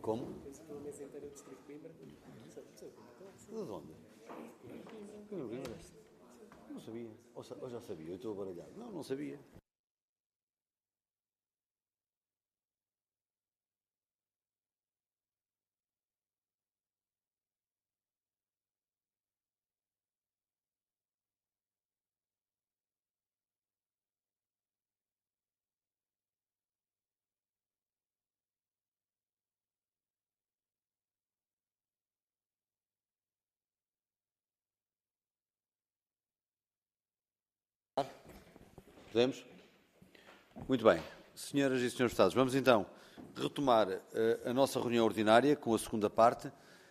Como? De onde? Não sabia. Ou já sabia? Eu estou baralhado. Não sabia. Podemos? Muito bem. Senhoras e senhores deputados, vamos então retomar a nossa reunião ordinária com a segunda parte,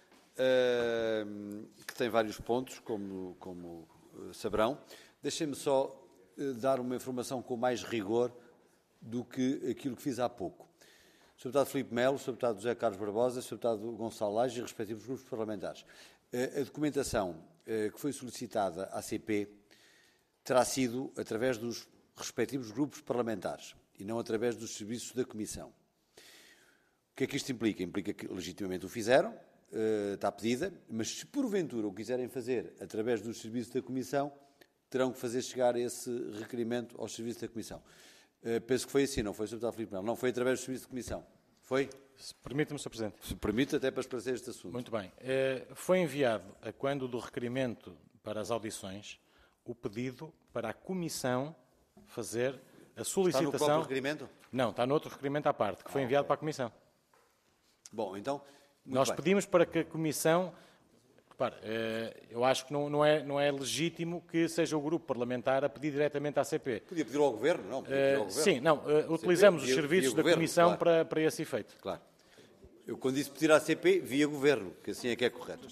que tem vários pontos, como saberão. Deixem-me só dar uma informação com mais rigor do que aquilo que fiz há pouco. O Sr. Deputado Filipe Melo, o Sr. Deputado José Carlos Barbosa, o Sr. Deputado Gonçalo Laje e respectivos grupos parlamentares. A documentação que foi solicitada à CP terá sido através dos respectivos grupos parlamentares e não através dos serviços da Comissão. O que é que isto implica? Implica que legitimamente o fizeram, está pedida, mas se porventura o quiserem fazer através dos serviços da Comissão, terão que fazer chegar esse requerimento aos serviços da Comissão. Penso que foi assim, não foi, Sr. Deputado Filipe Melo? Não foi através do serviço da Comissão? Foi? Permite-me, Sr. Presidente. Se permite, até para esclarecer este assunto. Muito bem. Foi enviado, a quando do requerimento para as audições, o pedido para a Comissão fazer a solicitação... Está no próprio requerimento? Não, está no outro requerimento à parte, que foi enviado para a Comissão. Bom, então... Nós pedimos para que a Comissão... Repare, eu acho que não é legítimo que seja o grupo parlamentar a pedir diretamente à CP. Podia pedir ao Governo, não? Podia pedir ao Governo. Sim, não. Utilizamos os via serviços da Governo, Comissão claro. para esse efeito. Claro. Eu, quando disse pedir à CP, via Governo, que assim é que é correto.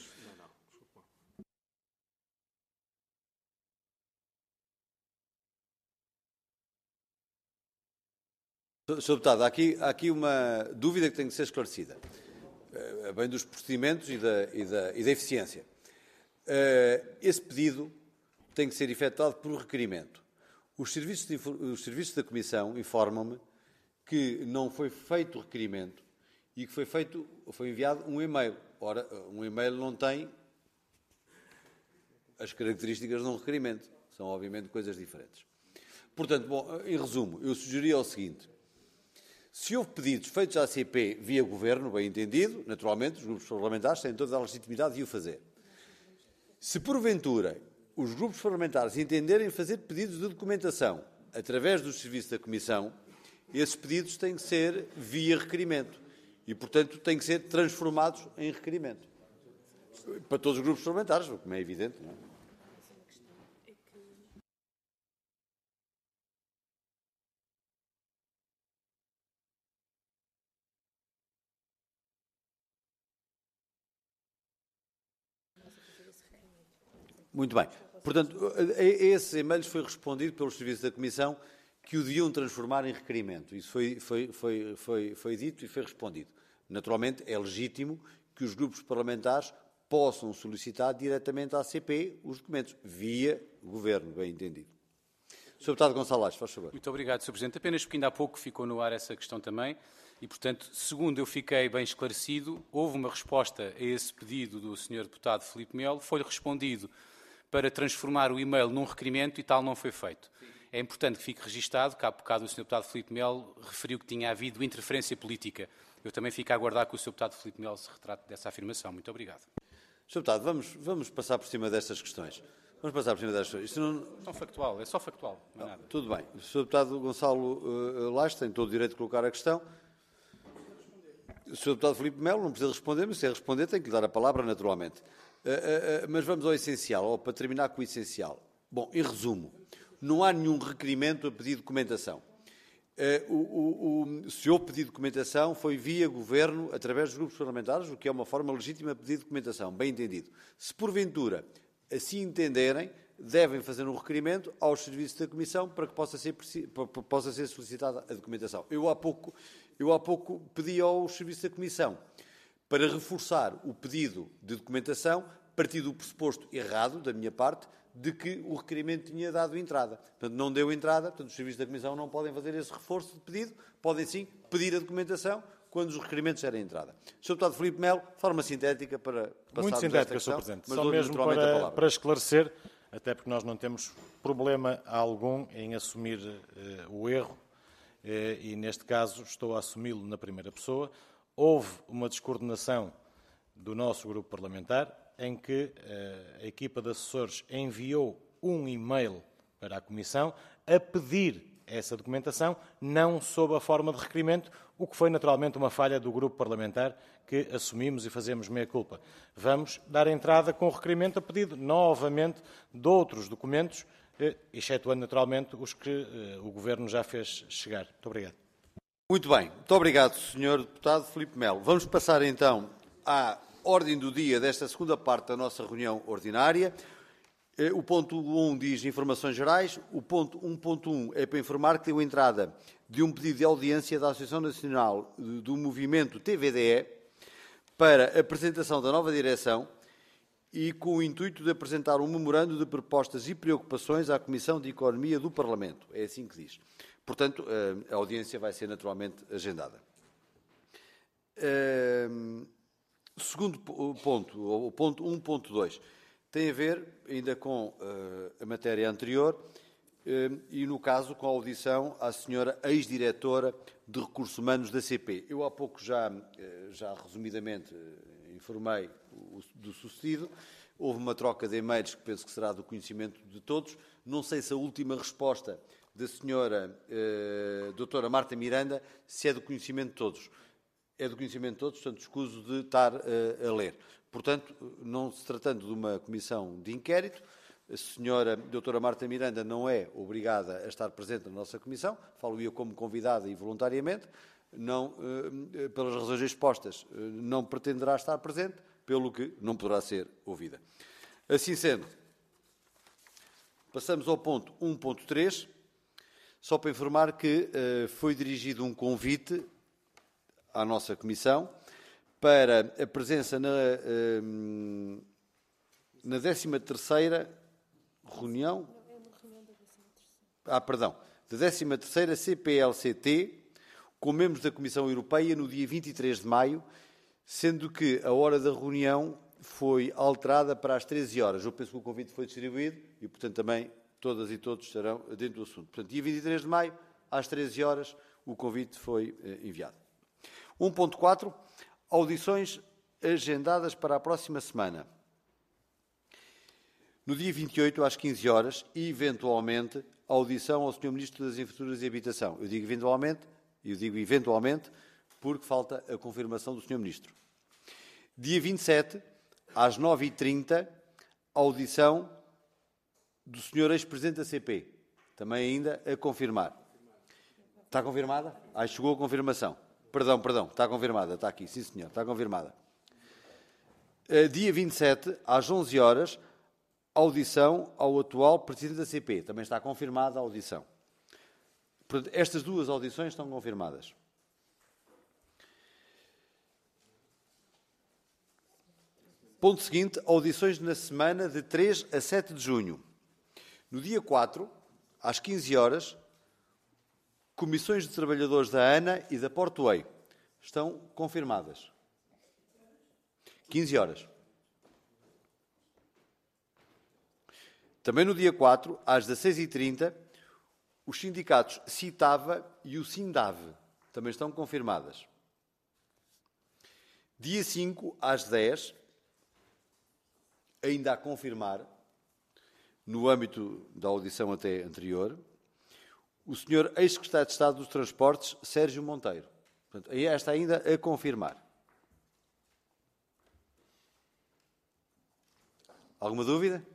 Sr. Deputado, há aqui uma dúvida que tem que ser esclarecida, bem dos procedimentos e da eficiência. Esse pedido tem que ser efetuado por requerimento. Os serviços da Comissão informam-me que não foi feito requerimento e que foi enviado um e-mail. Ora, um e-mail não tem as características de um requerimento. São, obviamente, coisas diferentes. Portanto, bom, em resumo, eu sugeria o seguinte. Se houve pedidos feitos à CP via Governo, bem entendido, naturalmente, os grupos parlamentares têm toda a legitimidade de o fazer. Se, porventura, os grupos parlamentares entenderem fazer pedidos de documentação através dos serviços da Comissão, esses pedidos têm que ser via requerimento e, portanto, têm que ser transformados em requerimento. Para todos os grupos parlamentares, como é evidente, não é? Muito bem. Portanto, a esses e-mails foi respondido pelos serviços da Comissão que o deviam transformar em requerimento. Isso foi dito e foi respondido. Naturalmente, é legítimo que os grupos parlamentares possam solicitar diretamente à CP os documentos, via Governo, bem entendido. Sr. Deputado Gonçalo Laje, faz favor. Muito obrigado, Sr. Presidente. Apenas porque ainda há pouco ficou no ar essa questão também. E, portanto, segundo eu fiquei bem esclarecido, houve uma resposta a esse pedido do Sr. Deputado Filipe Melo, foi-lhe respondido para transformar o e-mail num requerimento e tal não foi feito. É importante que fique registado que há bocado o Sr. Deputado Filipe Melo referiu que tinha havido interferência política. Eu também fico a aguardar que o Sr. Deputado Filipe Melo se retrate dessa afirmação. Muito obrigado. Sr. Deputado, vamos passar por cima destas questões. Vamos passar por cima destas questões. Isto não... É factual, é só factual, não é nada. Tudo bem. O Sr. Deputado Gonçalo Laje tem todo o direito de colocar a questão. O Sr. Deputado Filipe Melo não precisa responder, mas se responder tem que lhe dar a palavra naturalmente. Mas vamos ao essencial, ou para terminar com o essencial. Bom, em resumo, não há nenhum requerimento a pedir documentação. Se houve pedido documentação, foi via Governo, através dos grupos parlamentares, o que é uma forma legítima de pedir documentação, bem entendido. Se porventura assim entenderem, devem fazer um requerimento aos serviços da Comissão para que possa ser solicitada a documentação. Eu há pouco pedi aos serviços da Comissão para reforçar o pedido de documentação, partindo do pressuposto errado, da minha parte, de que o requerimento tinha dado entrada. Portanto, não deu entrada, portanto, os serviços da Comissão não podem fazer esse reforço de pedido, podem sim pedir a documentação, quando os requerimentos derem entrada. Sr. Deputado Filipe Melo, de forma sintética para passarmos muito sintética, esta questão, Sr. Presidente. mas Só dou-lhe mesmo naturalmente a palavra. para esclarecer, até porque nós não temos problema algum em assumir o erro, e neste caso estou a assumi-lo na primeira pessoa. Houve uma descoordenação do nosso grupo parlamentar em que a equipa de assessores enviou um e-mail para a Comissão a pedir essa documentação, não sob a forma de requerimento, o que foi naturalmente uma falha do grupo parlamentar que assumimos e fazemos meia-culpa. Vamos dar entrada com o requerimento a pedido novamente de outros documentos, excetuando naturalmente os que o Governo já fez chegar. Muito obrigado. Muito bem. Muito obrigado, Sr. Deputado Filipe Melo. Vamos passar então à ordem do dia desta segunda parte da nossa reunião ordinária. O ponto 1 diz informações gerais. O ponto 1.1 é para informar que deu entrada de um pedido de audiência da Associação Nacional do Movimento TVDE para a apresentação da nova direção e com o intuito de apresentar um memorando de propostas e preocupações à Comissão de Economia do Parlamento. É assim que diz. Portanto, a audiência vai ser naturalmente agendada. Segundo ponto, o ponto 1.2, tem a ver ainda com a matéria anterior e, no caso, com a audição à senhora ex-diretora de Recursos Humanos da CP. Eu há pouco já resumidamente informei do sucedido. Houve uma troca de e-mails que penso que será do conhecimento de todos. Não sei se a última resposta da senhora doutora Marta Miranda se é do conhecimento de todos. É do conhecimento de todos, portanto, escuso de estar a ler. Portanto, não se tratando de uma comissão de inquérito, a senhora doutora Marta Miranda não é obrigada a estar presente na nossa comissão, falo-ia como convidada e voluntariamente, não, pelas razões expostas, não pretenderá estar presente, pelo que não poderá ser ouvida. Assim sendo, passamos ao ponto 1.3, só para informar que foi dirigido um convite à nossa comissão para a presença na 13ª reunião, da 13ª CPLCT, com membros da Comissão Europeia no dia 23 de maio, sendo que a hora da reunião foi alterada para as 13 horas. Eu penso que o convite foi distribuído e, portanto, também todas e todos estarão dentro do assunto. Portanto, dia 23 de maio, às 13 horas, o convite foi enviado. 1.4. Audições agendadas para a próxima semana. No dia 28, às 15 horas, e, eventualmente, a audição ao Sr. Ministro das Infraestruturas e Habitação. Eu digo eventualmente, porque falta a confirmação do Sr. Ministro. Dia 27, às 9h30, a audição do Sr. Ex-Presidente da CP. Também ainda a confirmar. Está confirmada? Chegou a confirmação. Perdão, está confirmada, está aqui, sim senhor, está confirmada. Dia 27, às 11 horas, audição ao atual Presidente da CP. Também está confirmada a audição. Portanto, estas duas audições estão confirmadas. Ponto seguinte, audições na semana de 3 a 7 de junho. No dia 4, às 15 horas, comissões de trabalhadores da ANA e da Portway estão confirmadas. 15 horas. Também no dia 4, às 16h30, os sindicatos CITAVA e o SINDAV também estão confirmadas. Dia 5, às 10, ainda a confirmar, no âmbito da audição até anterior, o Sr. Ex-Secretário de Estado dos Transportes, Sérgio Monteiro. Portanto, esta ainda a confirmar. Alguma dúvida?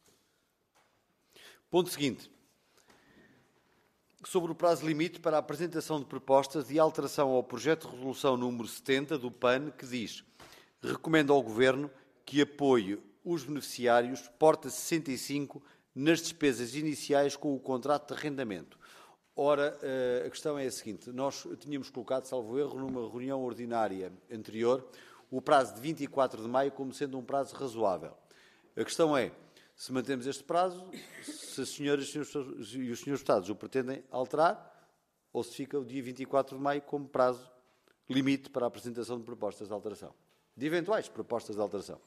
Ponto seguinte. Sobre o prazo limite para a apresentação de propostas de alteração ao projeto de resolução número 70 do PAN, que diz: recomenda ao Governo que apoie os beneficiários porta 65 nas despesas iniciais com o contrato de arrendamento. Ora, a questão é a seguinte. Nós tínhamos colocado, salvo erro, numa reunião ordinária anterior, o prazo de 24 de maio como sendo um prazo razoável. A questão é, se mantemos este prazo, se as senhoras e os senhores deputados o pretendem alterar, ou se fica o dia 24 de maio como prazo limite para a apresentação de propostas de alteração, de eventuais propostas de alteração.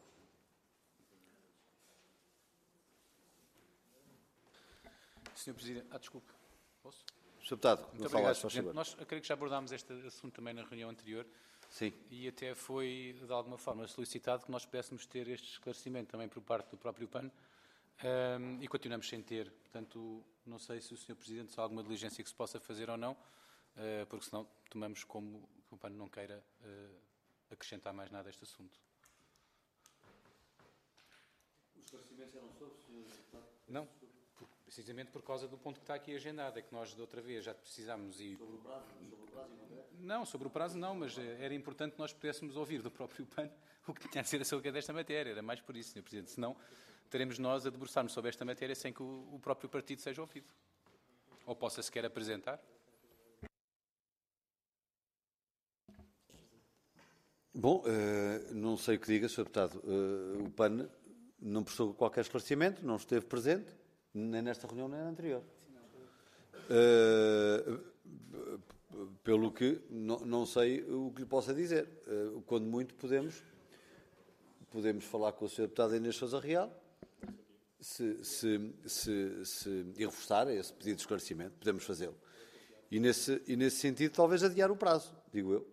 Sr. Presidente, desculpe. Posso? Sr. Deputado, Muito Gonçalo obrigado, Aires, Sr. faz Presidente. favor. Nós creio que já abordámos este assunto também na reunião anterior. Sim. E até foi, de alguma forma, solicitado que nós pudéssemos ter este esclarecimento também por parte do próprio PAN e continuamos sem ter. Portanto, não sei se o Sr. Presidente se há alguma diligência que se possa fazer ou não, porque senão tomamos como que o PAN não queira acrescentar mais nada a este assunto. Os esclarecimentos eram sobre, Sr. Deputado? Não, precisamente por causa do ponto que está aqui agendado, é que nós de outra vez já precisámos e... Sobre o prazo e não é? Não, sobre o prazo não, mas era importante que nós pudéssemos ouvir do próprio PAN o que tinha a dizer acerca desta matéria. Era mais por isso, Sr. Presidente. Senão, teremos nós a debruçar-nos sobre esta matéria sem que o próprio partido seja ouvido. Ou possa sequer apresentar. Bom, não sei o que diga, Sr. Deputado. O PAN não prestou qualquer esclarecimento, não esteve presente, nem nesta reunião nem na anterior. Pelo que não sei o que lhe possa dizer. Quando muito podemos falar com o Sr. Deputado Inês Sousa Real, e reforçar esse pedido de esclarecimento, podemos fazê-lo. E nesse sentido, talvez adiar o prazo, digo eu.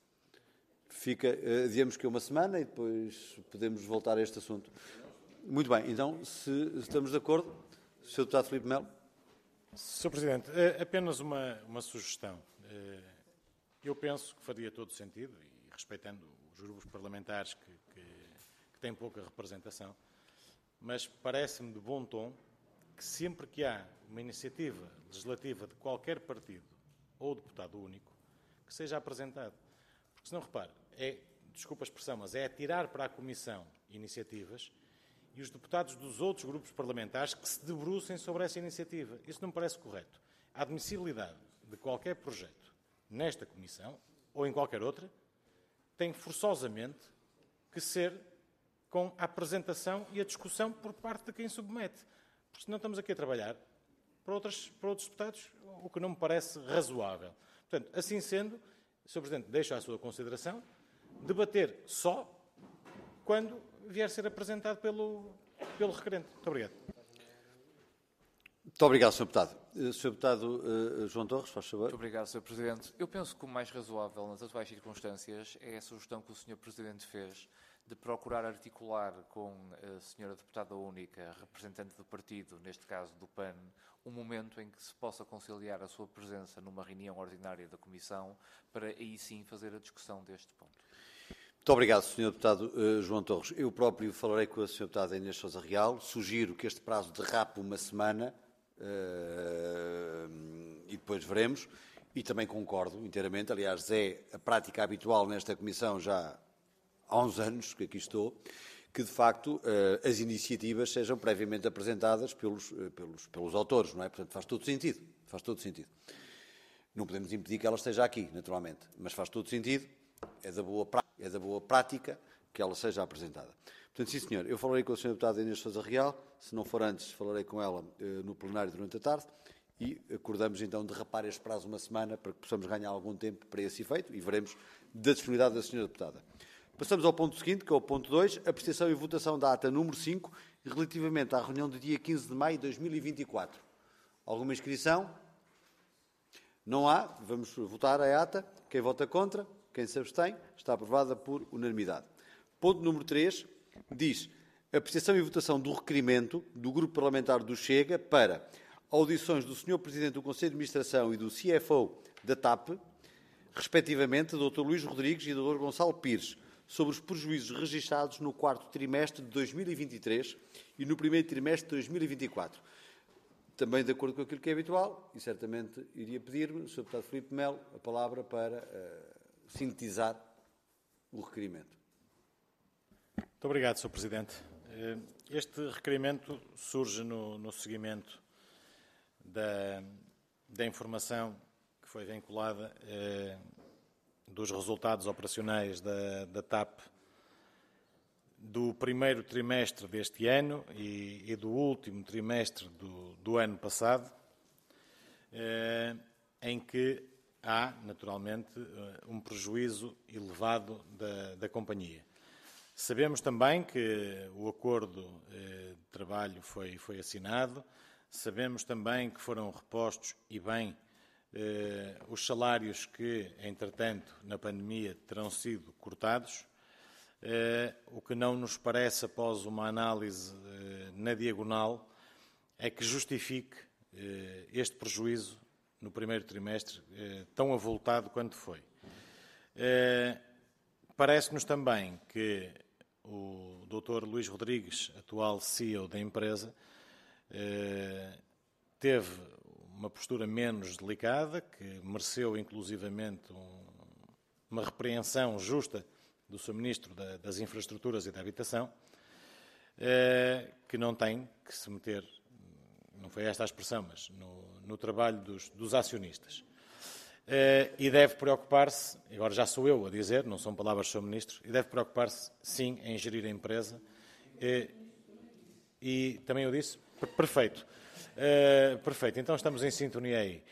Adiamos que uma semana e depois podemos voltar a este assunto. Muito bem, então, se estamos de acordo, Sr. Deputado Filipe Melo. Sr. Presidente, apenas uma sugestão. Eu penso que faria todo sentido, e respeitando os grupos parlamentares que têm pouca representação, mas parece-me de bom tom que sempre que há uma iniciativa legislativa de qualquer partido ou deputado único, que seja apresentado. Porque senão, repare, desculpa a expressão, mas é atirar para a Comissão iniciativas e os deputados dos outros grupos parlamentares que se debrucem sobre essa iniciativa. Isso não me parece correto. A admissibilidade de qualquer projeto nesta Comissão, ou em qualquer outra, tem forçosamente que ser com a apresentação e a discussão por parte de quem submete. Porque senão estamos aqui a trabalhar para outros deputados, o que não me parece razoável. Portanto, assim sendo, Sr. Presidente, deixo à sua consideração debater só quando vier a ser apresentado pelo requerente. Muito obrigado. Muito obrigado, Sr. Deputado. Sr. Deputado João Torres, faz favor. Muito obrigado, Sr. Presidente. Eu penso que o mais razoável nas atuais circunstâncias é a sugestão que o Sr. Presidente fez de procurar articular com a Sra. Deputada única, representante do partido, neste caso do PAN, um momento em que se possa conciliar a sua presença numa reunião ordinária da Comissão para aí sim fazer a discussão deste ponto. Muito obrigado, Sr. Deputado João Torres. Eu próprio falarei com a Sra. Deputada Inês Sousa Real. Sugiro que este prazo derrape uma semana e depois veremos. E também concordo inteiramente, aliás, é a prática habitual nesta Comissão já há uns anos que aqui estou, que de facto as iniciativas sejam previamente apresentadas pelos autores, não é? Portanto, faz todo sentido. Faz todo sentido. Não podemos impedir que ela esteja aqui, naturalmente, mas faz todo sentido. É da boa prática que ela seja apresentada. Portanto, sim, senhor, eu falarei com a Sra. Deputada Inês Sousa Real, se não for antes, falarei com ela no plenário durante a tarde e acordamos então de derrapar este prazo uma semana para que possamos ganhar algum tempo para esse efeito e veremos da disponibilidade da Sra. Deputada. Passamos ao ponto seguinte, que é o ponto 2, apreciação e votação da ata número 5, relativamente à reunião do dia 15 de maio de 2024. Alguma inscrição? Não há. Vamos votar a ata. Quem vota contra? Quem se abstém? Está aprovada por unanimidade. Ponto número 3 diz apreciação e votação do requerimento do Grupo Parlamentar do Chega para audições do Sr. Presidente do Conselho de Administração e do CFO da TAP, respectivamente, Dr. Luís Rodrigues e Dr. Gonçalo Pires, sobre os prejuízos registrados no quarto trimestre de 2023 e no primeiro trimestre de 2024. Também de acordo com aquilo que é habitual, e certamente iria pedir-me, Sr. Deputado Filipe Melo, a palavra para sintetizar o requerimento. Muito obrigado, Sr. Presidente. Este requerimento surge no seguimento da informação que foi vinculada dos resultados operacionais da TAP do primeiro trimestre deste ano e do último trimestre do ano passado, em que há, naturalmente, um prejuízo elevado da companhia. Sabemos também que o acordo de trabalho foi assinado, sabemos também que foram repostos, e bem, os salários que, entretanto, na pandemia terão sido cortados, o que não nos parece, após uma análise na diagonal, é que justifique este prejuízo no primeiro trimestre tão avultado quanto foi. Parece-nos também que o Dr. Luís Rodrigues, atual CEO da empresa, teve uma postura menos delicada, que mereceu inclusivamente uma repreensão justa do Sr. Ministro das Infraestruturas e da Habitação, que não tem que se meter, não foi esta a expressão, mas no trabalho dos acionistas. E deve preocupar-se, agora já sou eu a dizer, não são palavras do Sr. Ministro, e deve preocupar-se, sim, em gerir a empresa. E também eu disse? Perfeito. Perfeito, então estamos em sintonia aí.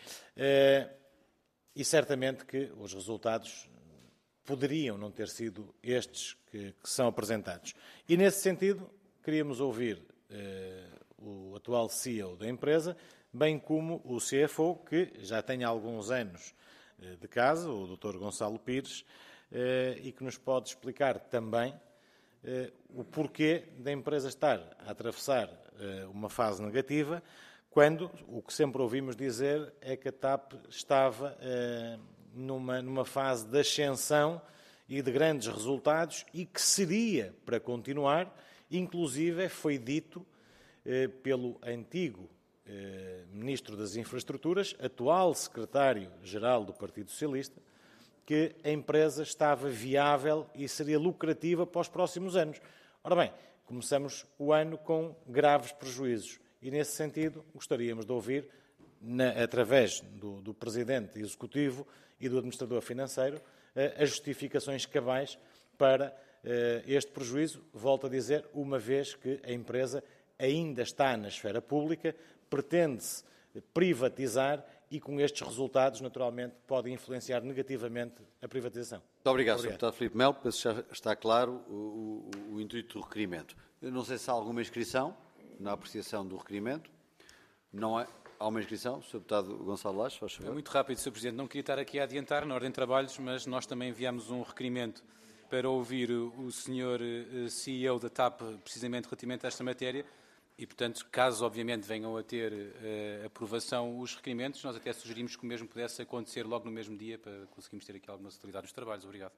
E certamente que os resultados poderiam não ter sido estes que são apresentados. E, nesse sentido, queríamos ouvir o atual CEO da empresa, bem como o CFO, que já tem alguns anos de casa, o Dr. Gonçalo Pires, e que nos pode explicar também o porquê da empresa estar a atravessar uma fase negativa, quando o que sempre ouvimos dizer é que a TAP estava numa fase de ascensão e de grandes resultados e que seria para continuar. Inclusive foi dito pelo antigo Ministro das Infraestruturas, atual Secretário-Geral do Partido Socialista, que a empresa estava viável e seria lucrativa para os próximos anos. Ora bem, começamos o ano com graves prejuízos e, nesse sentido, gostaríamos de ouvir, através do Presidente Executivo e do Administrador Financeiro, as justificações cabais para este prejuízo, volto a dizer, uma vez que a empresa ainda está na esfera pública, pretende-se privatizar e, com estes resultados, naturalmente, pode influenciar negativamente a privatização. Muito obrigado, Sr. Deputado Filipe Melo. Penso que já está claro o intuito do requerimento. Eu não sei se há alguma inscrição na apreciação do requerimento. Não há. Há uma inscrição. Sr. Deputado Gonçalo Lages, faz favor. É muito rápido, Sr. Presidente. Não queria estar aqui a adiantar na ordem de trabalhos, mas nós também enviamos um requerimento para ouvir o Sr. CEO da TAP, precisamente relativamente a esta matéria. E, portanto, caso, obviamente, venham a ter aprovação os requerimentos, nós até sugerimos que o mesmo pudesse acontecer logo no mesmo dia para conseguirmos ter aqui alguma celeridade nos trabalhos. Obrigado.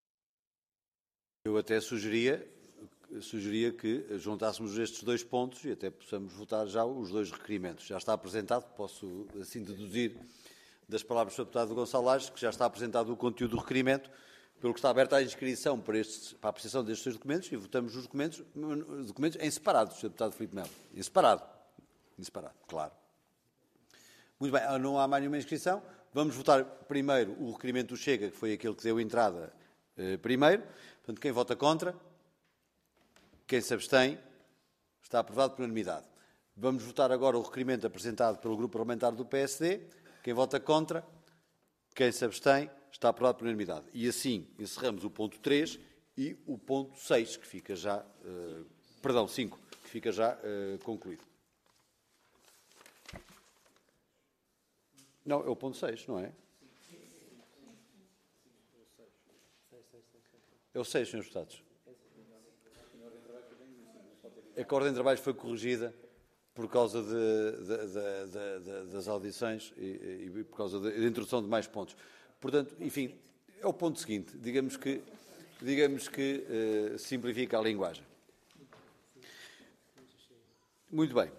Eu até sugeria que juntássemos estes dois pontos e até possamos votar já os dois requerimentos. Já está apresentado, posso assim deduzir das palavras do Sr. Deputado Gonçalo Lages, que já está apresentado o conteúdo do requerimento, pelo que está aberta a inscrição para a apreciação destes dois documentos e votamos os documentos em separado, Sr. Deputado Filipe Melo. Em separado, claro. Muito bem, não há mais nenhuma inscrição. Vamos votar primeiro o requerimento do Chega, que foi aquele que deu entrada primeiro. Portanto, quem vota contra? Quem se abstém? Está aprovado por unanimidade. Vamos votar agora o requerimento apresentado pelo Grupo Parlamentar do PSD. Quem vota contra? Quem se abstém? Está aprovado por unanimidade. E assim encerramos o ponto 3 e o ponto 6, que fica já... 5, que fica já concluído. Não, é o ponto 6, não é? É o 6, Srs. Deputados. É que a ordem de trabalhos foi corrigida por causa das audições e por causa da introdução de mais pontos. Portanto, enfim, é o ponto seguinte. Digamos que simplifica a linguagem. Muito bem.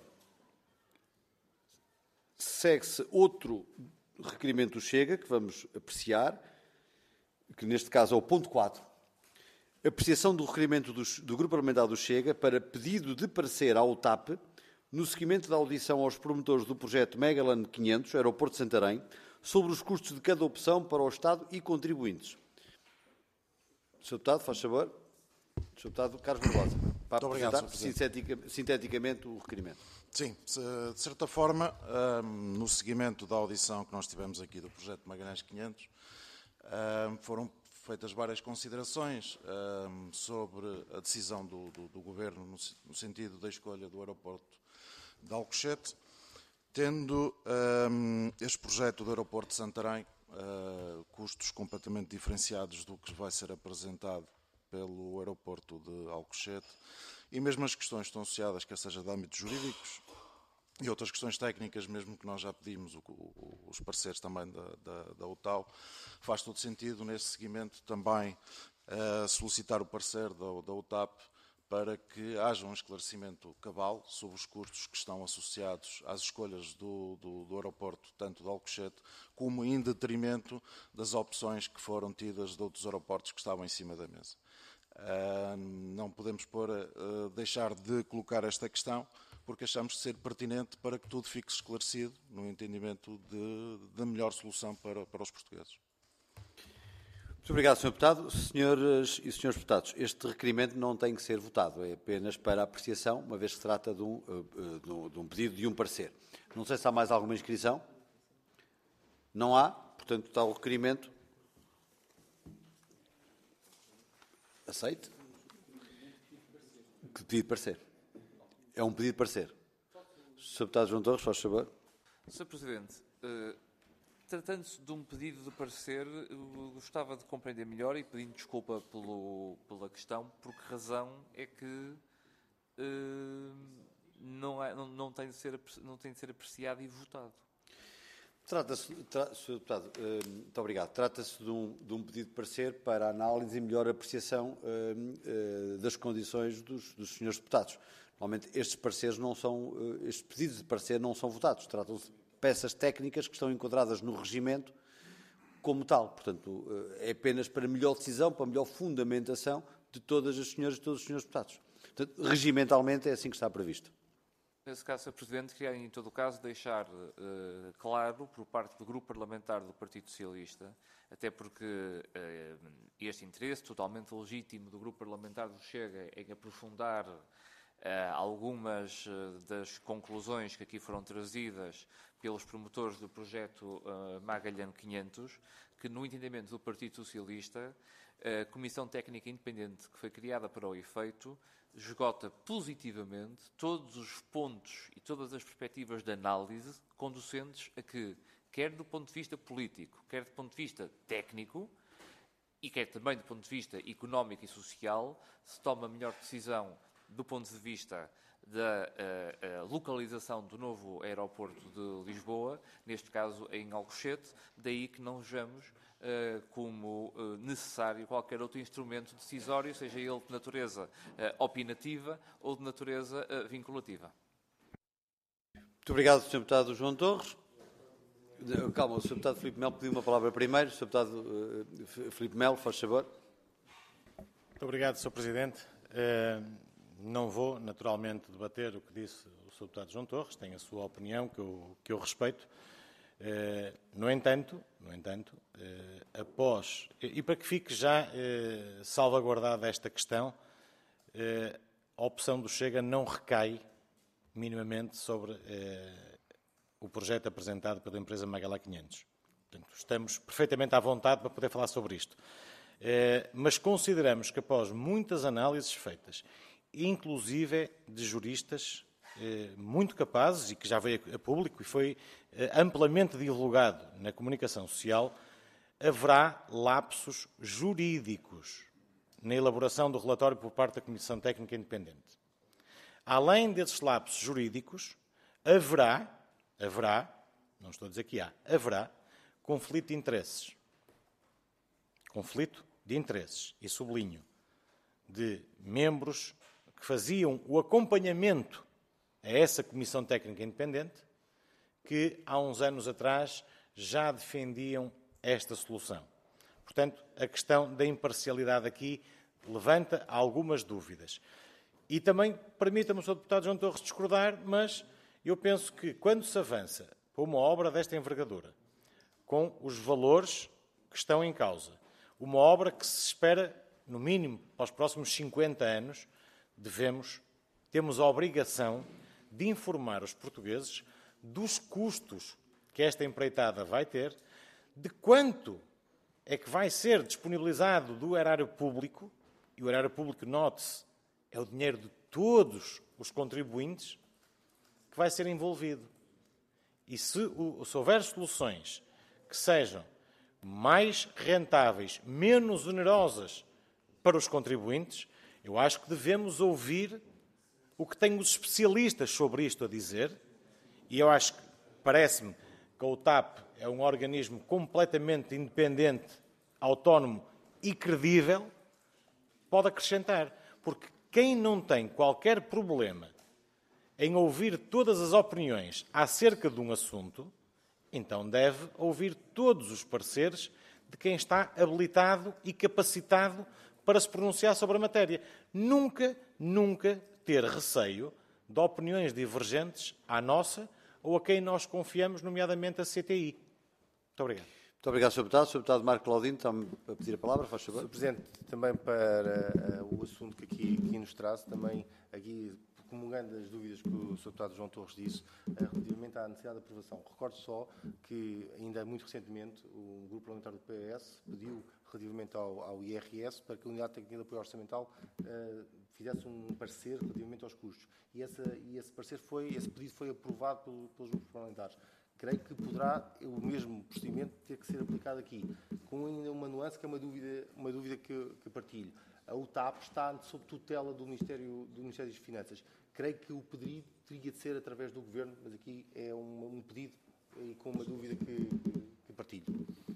Segue-se outro requerimento do Chega, que vamos apreciar, que neste caso é o ponto 4. Apreciação do requerimento do Grupo Parlamentar do Chega para pedido de parecer ao TAP no seguimento da audição aos promotores do projeto Megaland 500, Aeroporto de Santarém, sobre os custos de cada opção para o Estado e contribuintes. Sr. Deputado, faz favor. Sr. Deputado Carlos Barbosa, para apresentar sinteticamente o requerimento. Sim, de certa forma, no seguimento da audição que nós tivemos aqui do projeto Magalhães 500, foram feitas várias considerações sobre a decisão do Governo no sentido da escolha do aeroporto de Alcochete, tendo este projeto do aeroporto de Santarém custos completamente diferenciados do que vai ser apresentado pelo aeroporto de Alcochete, e mesmo as questões que estão associadas, quer seja de âmbitos jurídicos e outras questões técnicas, mesmo que nós já pedimos os pareceres também da UTAU, faz todo sentido nesse seguimento também solicitar o parecer da UTAP para que haja um esclarecimento cabal sobre os custos que estão associados às escolhas do aeroporto, tanto de Alcochete, como em detrimento das opções que foram tidas de outros aeroportos que estavam em cima da mesa. Não podemos deixar de colocar esta questão, porque achamos de ser pertinente para que tudo fique esclarecido no entendimento da melhor solução para os portugueses. Muito obrigado, Sr. Deputado. Senhoras e senhores deputados, este requerimento não tem que ser votado, é apenas para apreciação, uma vez que se trata de um pedido de um parecer. Não sei se há mais alguma inscrição. Não há, portanto, está o requerimento. Aceite? Que pedido de parecer? É um pedido de parecer. Sr. Deputado João Torres, faz favor. Sr. Presidente, tratando-se de um pedido de parecer, eu gostava de compreender melhor, e pedindo desculpa pela questão, por que razão é que não tem de ser apreciado e votado. Trata-se, Sr. Deputado, muito obrigado. Trata-se de um pedido de parecer para análise e melhor apreciação das condições dos senhores deputados. Normalmente estes pareceres não são, estes pedidos de parecer não são votados. Tratam-se de peças técnicas que estão enquadradas no regimento como tal. Portanto, é apenas para melhor decisão, para melhor fundamentação de todas as senhoras e todos os senhores deputados. Portanto, regimentalmente é assim que está previsto. Nesse caso, Sr. Presidente, queria, em todo o caso, deixar claro, por parte do Grupo Parlamentar do Partido Socialista, até porque este interesse totalmente legítimo do Grupo Parlamentar do Chega em aprofundar algumas das conclusões que aqui foram trazidas pelos promotores do projeto Magalhães 500, que, no entendimento do Partido Socialista, a Comissão Técnica Independente que foi criada para o efeito esgota positivamente todos os pontos e todas as perspectivas de análise conducentes a que, quer do ponto de vista político, quer do ponto de vista técnico e quer também do ponto de vista económico e social, se tome a melhor decisão do ponto de vista da localização do novo aeroporto de Lisboa, neste caso em Alcochete, daí que não vejamos como necessário qualquer outro instrumento decisório, seja ele de natureza opinativa ou de natureza vinculativa. Muito obrigado, Sr. Deputado João Torres. Calma, o Sr. Deputado Filipe Melo pediu uma palavra primeiro. Sr. Deputado Filipe Melo, faz favor. Muito obrigado, Sr. Presidente. Não vou, naturalmente, debater o que disse o Sr. Deputado João Torres, tem a sua opinião, que eu respeito. No entanto, após, e para que fique já salvaguardada esta questão, a opção do Chega não recai minimamente sobre o projeto apresentado pela empresa Magalhães 500. Portanto, estamos perfeitamente à vontade para poder falar sobre isto. Mas consideramos que, após muitas análises feitas, inclusive de juristas muito capazes e que já veio a público e foi amplamente divulgado na comunicação social, haverá lapsos jurídicos na elaboração do relatório por parte da Comissão Técnica Independente. Além desses lapsos jurídicos, haverá, não estou a dizer que haverá conflito de interesses. Conflito de interesses, e sublinho, de membros que faziam o acompanhamento a essa Comissão Técnica Independente, que há uns anos atrás já defendiam esta solução. Portanto, a questão da imparcialidade aqui levanta algumas dúvidas. E também, permita-me, Sr. Deputado João Torres, discordar, mas eu penso que quando se avança para uma obra desta envergadura, com os valores que estão em causa, uma obra que se espera, no mínimo, para os próximos 50 anos, temos a obrigação de informar os portugueses dos custos que esta empreitada vai ter, de quanto é que vai ser disponibilizado do erário público, e o erário público, note-se, é o dinheiro de todos os contribuintes que vai ser envolvido. E se houver soluções que sejam mais rentáveis, menos onerosas para os contribuintes, eu acho que devemos ouvir o que têm os especialistas sobre isto a dizer, e eu acho que, parece-me, que a UTAP é um organismo completamente independente, autónomo e credível, pode acrescentar. Porque quem não tem qualquer problema em ouvir todas as opiniões acerca de um assunto, então deve ouvir todos os pareceres de quem está habilitado e capacitado para se pronunciar sobre a matéria. Nunca ter receio de opiniões divergentes à nossa ou a quem nós confiamos, nomeadamente a CTI. Muito obrigado. Muito obrigado, Sr. Deputado. Sr. Deputado Marco Claudino, está-me a pedir a palavra, faz favor. Sr. Presidente, também para o assunto que aqui nos traz, também aqui comungando as dúvidas que o Sr. Deputado João Torres disse relativamente à necessidade de aprovação. Recordo só que, ainda muito recentemente, o Grupo Parlamentar do PS pediu, relativamente ao IRS, para que a Unidade Técnica de Apoio Orçamental fizesse um parecer relativamente aos custos. E esse pedido foi aprovado pelos grupos parlamentares. Creio que poderá o mesmo procedimento ter que ser aplicado aqui, com ainda uma nuance que é uma dúvida que partilho. A UTAP está sob tutela do Ministério das Finanças. Creio que o pedido teria de ser através do Governo, mas aqui é um pedido e com uma dúvida que partilho.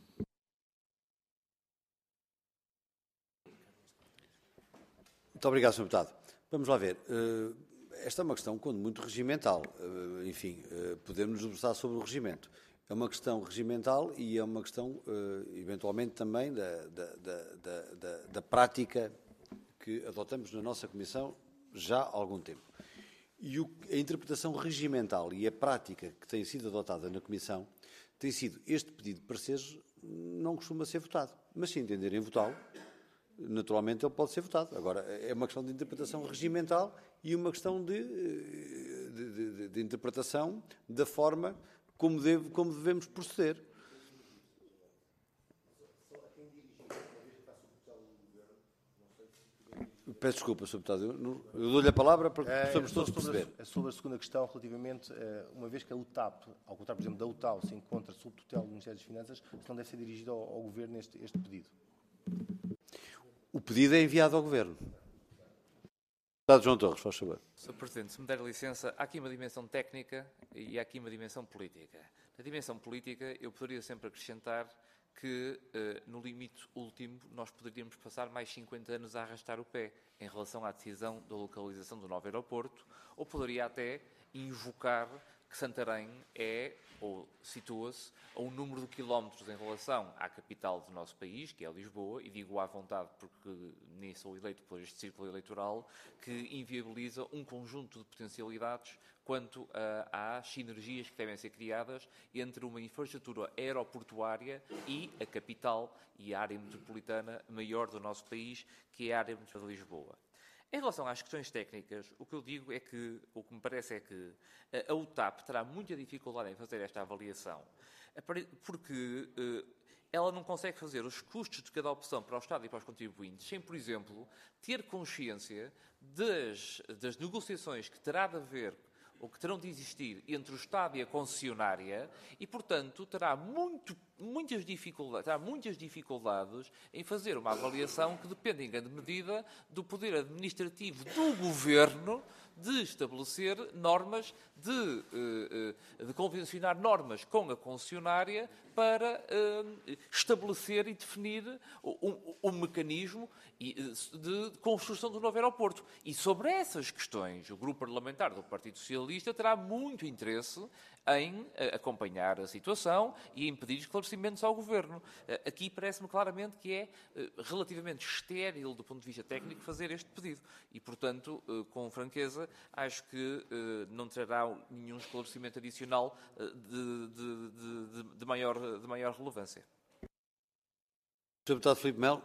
Muito obrigado, Sr. Deputado. Vamos lá ver. Esta é uma questão, quando muito, regimental. Enfim, podemos nos debruçar sobre o regimento. É uma questão regimental e é uma questão, eventualmente, também da prática que adotamos na nossa Comissão já há algum tempo. E a interpretação regimental e a prática que tem sido adotada na Comissão tem sido este pedido de pareceres não costuma ser votado. Mas se entenderem votá-lo, naturalmente ele pode ser votado. Agora, é uma questão de interpretação regimental e uma questão de interpretação da forma como devemos proceder. Peço desculpa, Sr. Deputado, eu dou-lhe a palavra para que possamos todos perceber. Sobre a segunda questão, relativamente, uma vez que a UTAP, ao contrário, por exemplo, da UTAU, se encontra sob tutela do Ministério das Finanças, não deve ser dirigido ao Governo este pedido. O pedido é enviado ao Governo. Deputado João Torres, faz favor. Sr. Presidente, se me der licença, há aqui uma dimensão técnica e há aqui uma dimensão política. Na dimensão política, eu poderia sempre acrescentar que, no limite último, nós poderíamos passar mais 50 anos a arrastar o pé em relação à decisão da localização do novo aeroporto, ou poderia até invocar que Santarém é, ou situa-se, a um número de quilómetros em relação à capital do nosso país, que é Lisboa, e digo à vontade porque nem sou eleito por este círculo eleitoral, que inviabiliza um conjunto de potencialidades quanto às sinergias que devem ser criadas entre uma infraestrutura aeroportuária e a capital e a área metropolitana maior do nosso país, que é a área metropolitana de Lisboa. Em relação às questões técnicas, o que eu digo é que, o que me parece é que a UTAP terá muita dificuldade em fazer esta avaliação, porque ela não consegue fazer os custos de cada opção para o Estado e para os contribuintes sem, por exemplo, ter consciência das negociações que terá de haver ou que terão de existir entre o Estado e a concessionária e, portanto, terá muitas dificuldades em fazer uma avaliação que depende, em grande medida, do poder administrativo do Governo de estabelecer normas, de convencionar normas com a concessionária para estabelecer e definir um mecanismo de construção do novo aeroporto. E sobre essas questões, o Grupo Parlamentar do Partido Socialista terá muito interesse em acompanhar a situação e em pedir esclarecimentos ao Governo. Aqui parece-me claramente que é relativamente estéril do ponto de vista técnico fazer este pedido. E, portanto, com franqueza, acho que não trará nenhum esclarecimento adicional de maior relevância. Sr. Deputado Filipe Melo.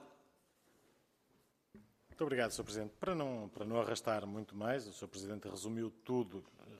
Muito obrigado, Sr. Presidente. Para não arrastar muito mais, o Sr. Presidente resumiu tudo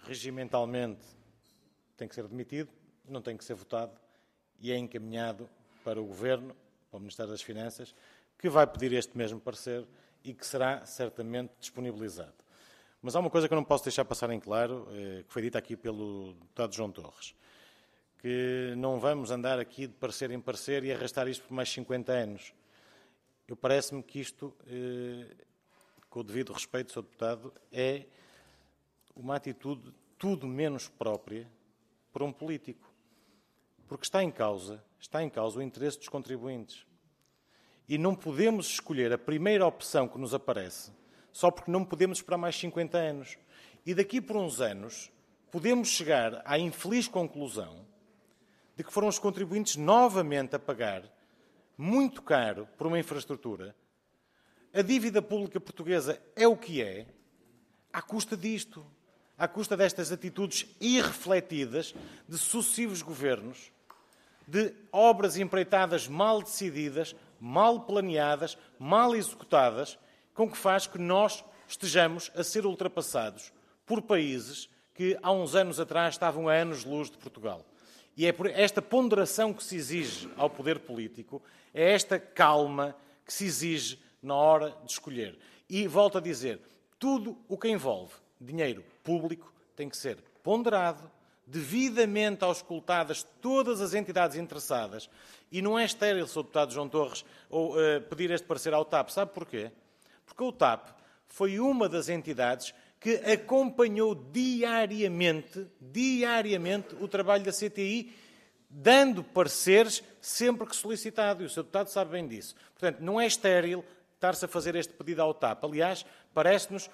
regimentalmente tem que ser demitido, não tem que ser votado e é encaminhado para o Governo, para o Ministério das Finanças, que vai pedir este mesmo parecer e que será certamente disponibilizado. Mas há uma coisa que eu não posso deixar passar em claro, que foi dita aqui pelo deputado João Torres, que não vamos andar aqui de parecer em parecer e arrastar isto por mais 50 anos. Eu parece-me que isto, com o devido respeito, Sr. Deputado, é uma atitude tudo menos própria para um político. Porque está em causa o interesse dos contribuintes. E não podemos escolher a primeira opção que nos aparece só porque não podemos esperar mais 50 anos. E daqui por uns anos podemos chegar à infeliz conclusão de que foram os contribuintes novamente a pagar muito caro por uma infraestrutura. A dívida pública portuguesa é o que é, à custa disto, à custa destas atitudes irrefletidas de sucessivos governos, de obras empreitadas mal decididas, mal planeadas, mal executadas, com que faz que nós estejamos a ser ultrapassados por países que há uns anos atrás estavam a anos-luz de Portugal. E é por esta ponderação que se exige ao poder político, é esta calma que se exige na hora de escolher. E volto a dizer, tudo o que envolve dinheiro público tem que ser ponderado, devidamente auscultadas todas as entidades interessadas, e não é estéril, Sr. Deputado João Torres, ou pedir este parecer ao TAP. Sabe porquê? Porque o TAP foi uma das entidades que acompanhou diariamente o trabalho da CTI, dando pareceres sempre que solicitado. E o Sr. Deputado sabe bem disso. Portanto, não é estéril estar-se a fazer este pedido ao TAP. Aliás, parece-nos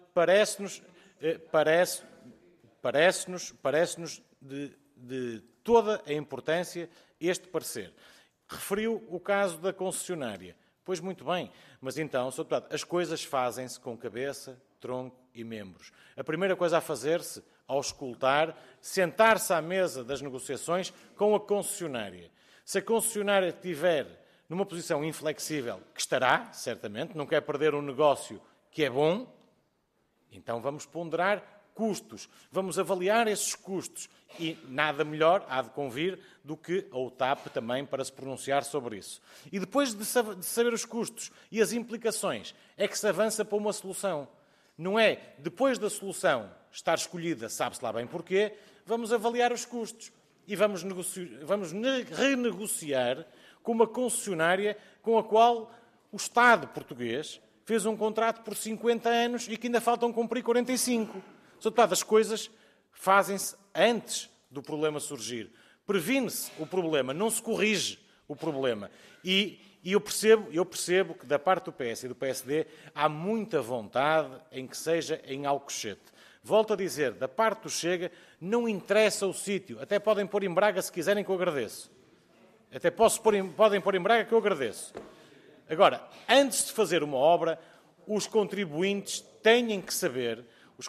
de toda a importância este parecer. Referiu o caso da concessionária. Pois muito bem, mas então, Sr. Deputado, as coisas fazem-se com cabeça, tronco e membros. A primeira coisa a fazer-se, auscultar, sentar-se à mesa das negociações com a concessionária. Se a concessionária estiver numa posição inflexível, que estará, certamente, não quer perder um negócio que é bom, então vamos ponderar custos, vamos avaliar esses custos e nada melhor há de convir do que a UTAP também para se pronunciar sobre isso. E depois de saber os custos e as implicações, é que se avança para uma solução. Não é, depois da solução estar escolhida, sabe-se lá bem porquê, vamos avaliar os custos e vamos renegociar com uma concessionária com a qual o Estado português fez um contrato por 50 anos e que ainda faltam cumprir 45. Sr. Deputado, as coisas fazem-se antes do problema surgir. Previne-se o problema, não se corrige o problema. E eu percebo que da parte do PS e do PSD há muita vontade em que seja em Alcochete. Volto a dizer, da parte do Chega, não interessa o sítio. Até podem pôr em Braga se quiserem, que eu agradeço. Podem pôr em Braga, que eu agradeço. Agora, antes de fazer uma obra, os contribuintes têm que saber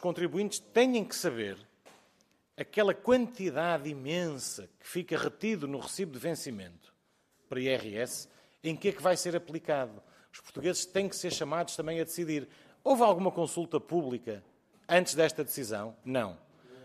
aquela quantidade imensa que fica retido no recibo de vencimento para IRS, em que é que vai ser aplicado. Os portugueses têm que ser chamados também a decidir. Houve alguma consulta pública antes desta decisão? Não.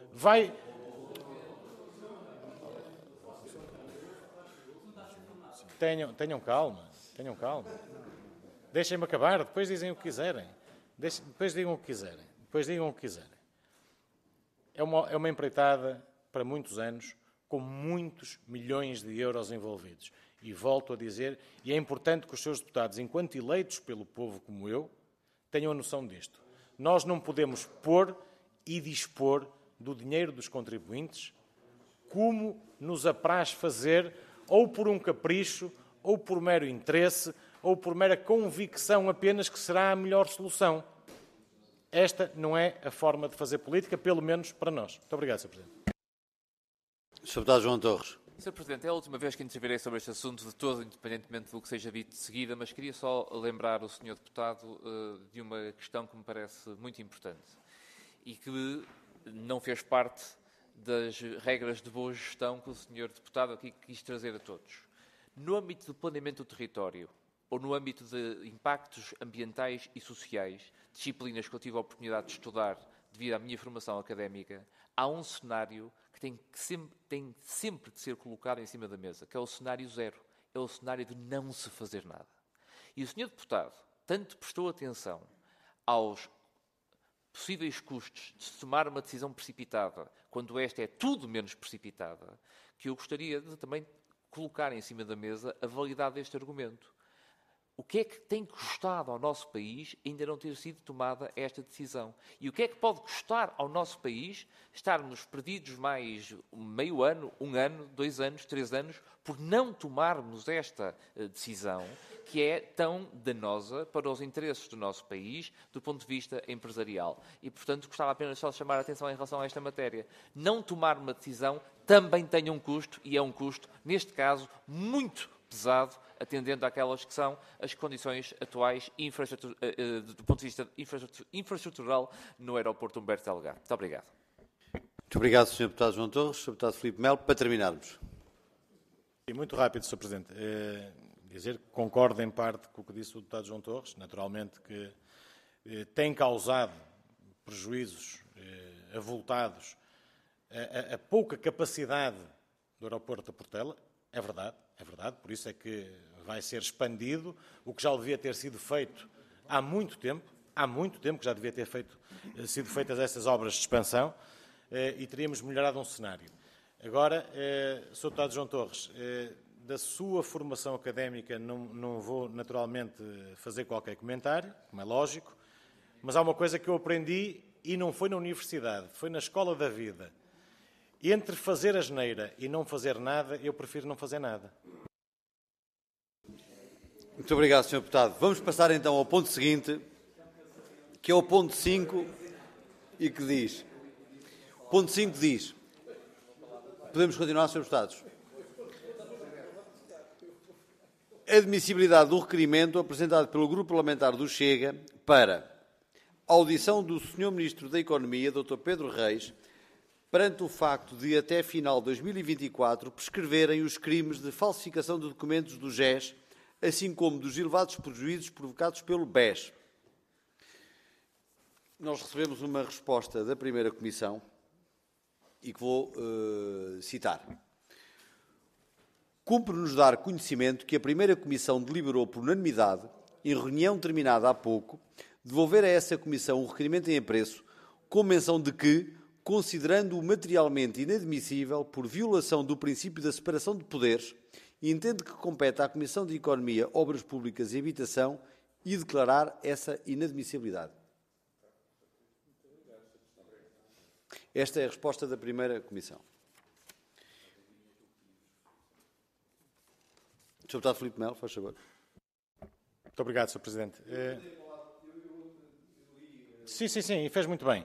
Tenham calma. Deixem-me acabar, depois dizem o que quiserem. Depois digam o que quiserem. É uma empreitada para muitos anos, com muitos milhões de euros envolvidos. E volto a dizer, e é importante que os seus deputados, enquanto eleitos pelo povo como eu, tenham a noção disto. Nós não podemos pôr e dispor do dinheiro dos contribuintes como nos apraz fazer, ou por um capricho, ou por mero interesse, ou por mera convicção apenas que será a melhor solução. Esta não é a forma de fazer política, pelo menos para nós. Muito obrigado, Sr. Presidente. Sr. Deputado João Torres. Sr. Presidente, é a última vez que intervirei sobre este assunto, de todo, independentemente do que seja dito de seguida, mas queria só lembrar o Sr. Deputado de uma questão que me parece muito importante e que não fez parte das regras de boa gestão que o Sr. Deputado aqui quis trazer a todos. No âmbito do planeamento do território, ou no âmbito de impactos ambientais e sociais, disciplinas que eu tive a oportunidade de estudar devido à minha formação académica, há um cenário que tem sempre de ser colocado em cima da mesa, que é o cenário zero. É o cenário de não se fazer nada. E o Sr. Deputado tanto prestou atenção aos possíveis custos de se tomar uma decisão precipitada, quando esta é tudo menos precipitada, que eu gostaria de também colocar em cima da mesa a validade deste argumento. O que é que tem custado ao nosso país ainda não ter sido tomada esta decisão? E o que é que pode custar ao nosso país estarmos perdidos mais meio ano, 1 ano, 2 anos, 3 anos, por não tomarmos esta decisão que é tão danosa para os interesses do nosso país do ponto de vista empresarial? E, portanto, gostava apenas só de chamar a atenção em relação a esta matéria. Não tomar uma decisão também tem um custo, e é um custo, neste caso, muito pesado, atendendo àquelas que são as condições atuais do ponto de vista infraestrutural no aeroporto Humberto Delgado. Muito obrigado. Muito obrigado, Sr. Deputado João Torres. Sr. Deputado Filipe Melo, para terminarmos. Muito rápido, Sr. Presidente. Dizer que concordo em parte com o que disse o Deputado João Torres, naturalmente que tem causado prejuízos avultados a pouca capacidade do aeroporto de Portela. É verdade, por isso é que vai ser expandido, o que já devia ter sido feito há muito tempo que já devia ter sido feitas essas obras de expansão, e teríamos melhorado um cenário. Agora, Sr. Deputado João Torres, da sua formação académica não vou naturalmente fazer qualquer comentário, como é lógico, mas há uma coisa que eu aprendi e não foi na universidade, foi na escola da vida. Entre fazer asneira e não fazer nada, eu prefiro não fazer nada. Muito obrigado, Sr. Deputado. Vamos passar então ao ponto seguinte, que é o ponto 5, e que diz... O ponto 5 diz... Podemos continuar, Sr. Deputados? Admissibilidade do requerimento apresentado pelo Grupo Parlamentar do Chega para audição do Sr. Ministro da Economia, Dr. Pedro Reis, perante o facto de, até final de 2024, prescreverem os crimes de falsificação de documentos do GES, assim como dos elevados prejuízos provocados pelo BES. Nós recebemos uma resposta da primeira Comissão e que vou citar. Cumpre-nos dar conhecimento que a primeira Comissão deliberou por unanimidade, em reunião terminada há pouco, devolver a essa Comissão um requerimento em apreço, com menção de que, considerando-o materialmente inadmissível por violação do princípio da separação de poderes, entende que compete à Comissão de Economia, Obras Públicas e Habitação e declarar essa inadmissibilidade. Esta é a resposta da primeira Comissão. Sr. Deputado Filipe Melo, faz favor. Muito obrigado, Sr. Presidente. Sim, fez muito bem.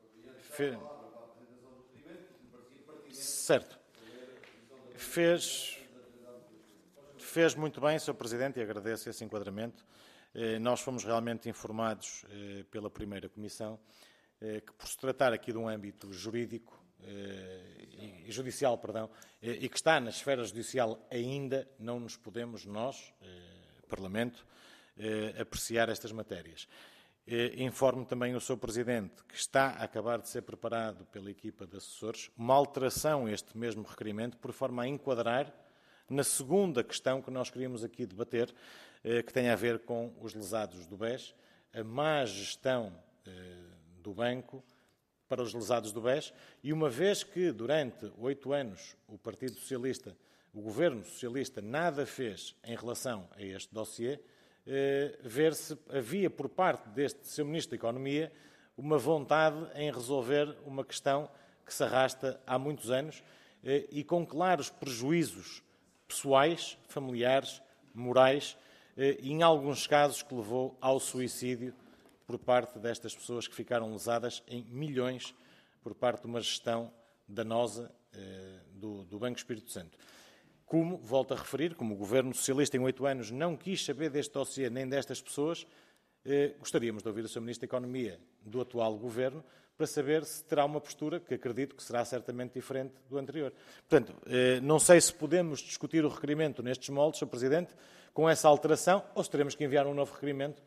Certo. Fez muito bem, Sr. Presidente, e agradeço esse enquadramento. Nós fomos realmente informados pela primeira Comissão que, por se tratar aqui de um âmbito jurídico e judicial, e que está na esfera judicial ainda, não nos podemos, nós, Parlamento, apreciar estas matérias. Informo também o Sr. Presidente que está a acabar de ser preparado pela equipa de assessores uma alteração a este mesmo requerimento, por forma a enquadrar na segunda questão que nós queríamos aqui debater, que tem a ver com os lesados do BES, a má gestão do banco para os lesados do BES, e uma vez que durante 8 anos o Partido Socialista, o Governo Socialista, nada fez em relação a este dossiê, ver se havia por parte deste Sr. Ministro da Economia uma vontade em resolver uma questão que se arrasta há muitos anos e com claros prejuízos pessoais, familiares, morais e, em alguns casos, que levou ao suicídio por parte destas pessoas que ficaram lesadas em milhões por parte de uma gestão danosa do Banco Espírito Santo. Como, volto a referir, como o Governo Socialista em 8 anos não quis saber deste dossiê nem destas pessoas, gostaríamos de ouvir o Sr. Ministro da Economia do atual Governo para saber se terá uma postura que acredito que será certamente diferente do anterior. Portanto, não sei se podemos discutir o requerimento nestes moldes, Sr. Presidente, com essa alteração, ou se teremos que enviar um novo requerimento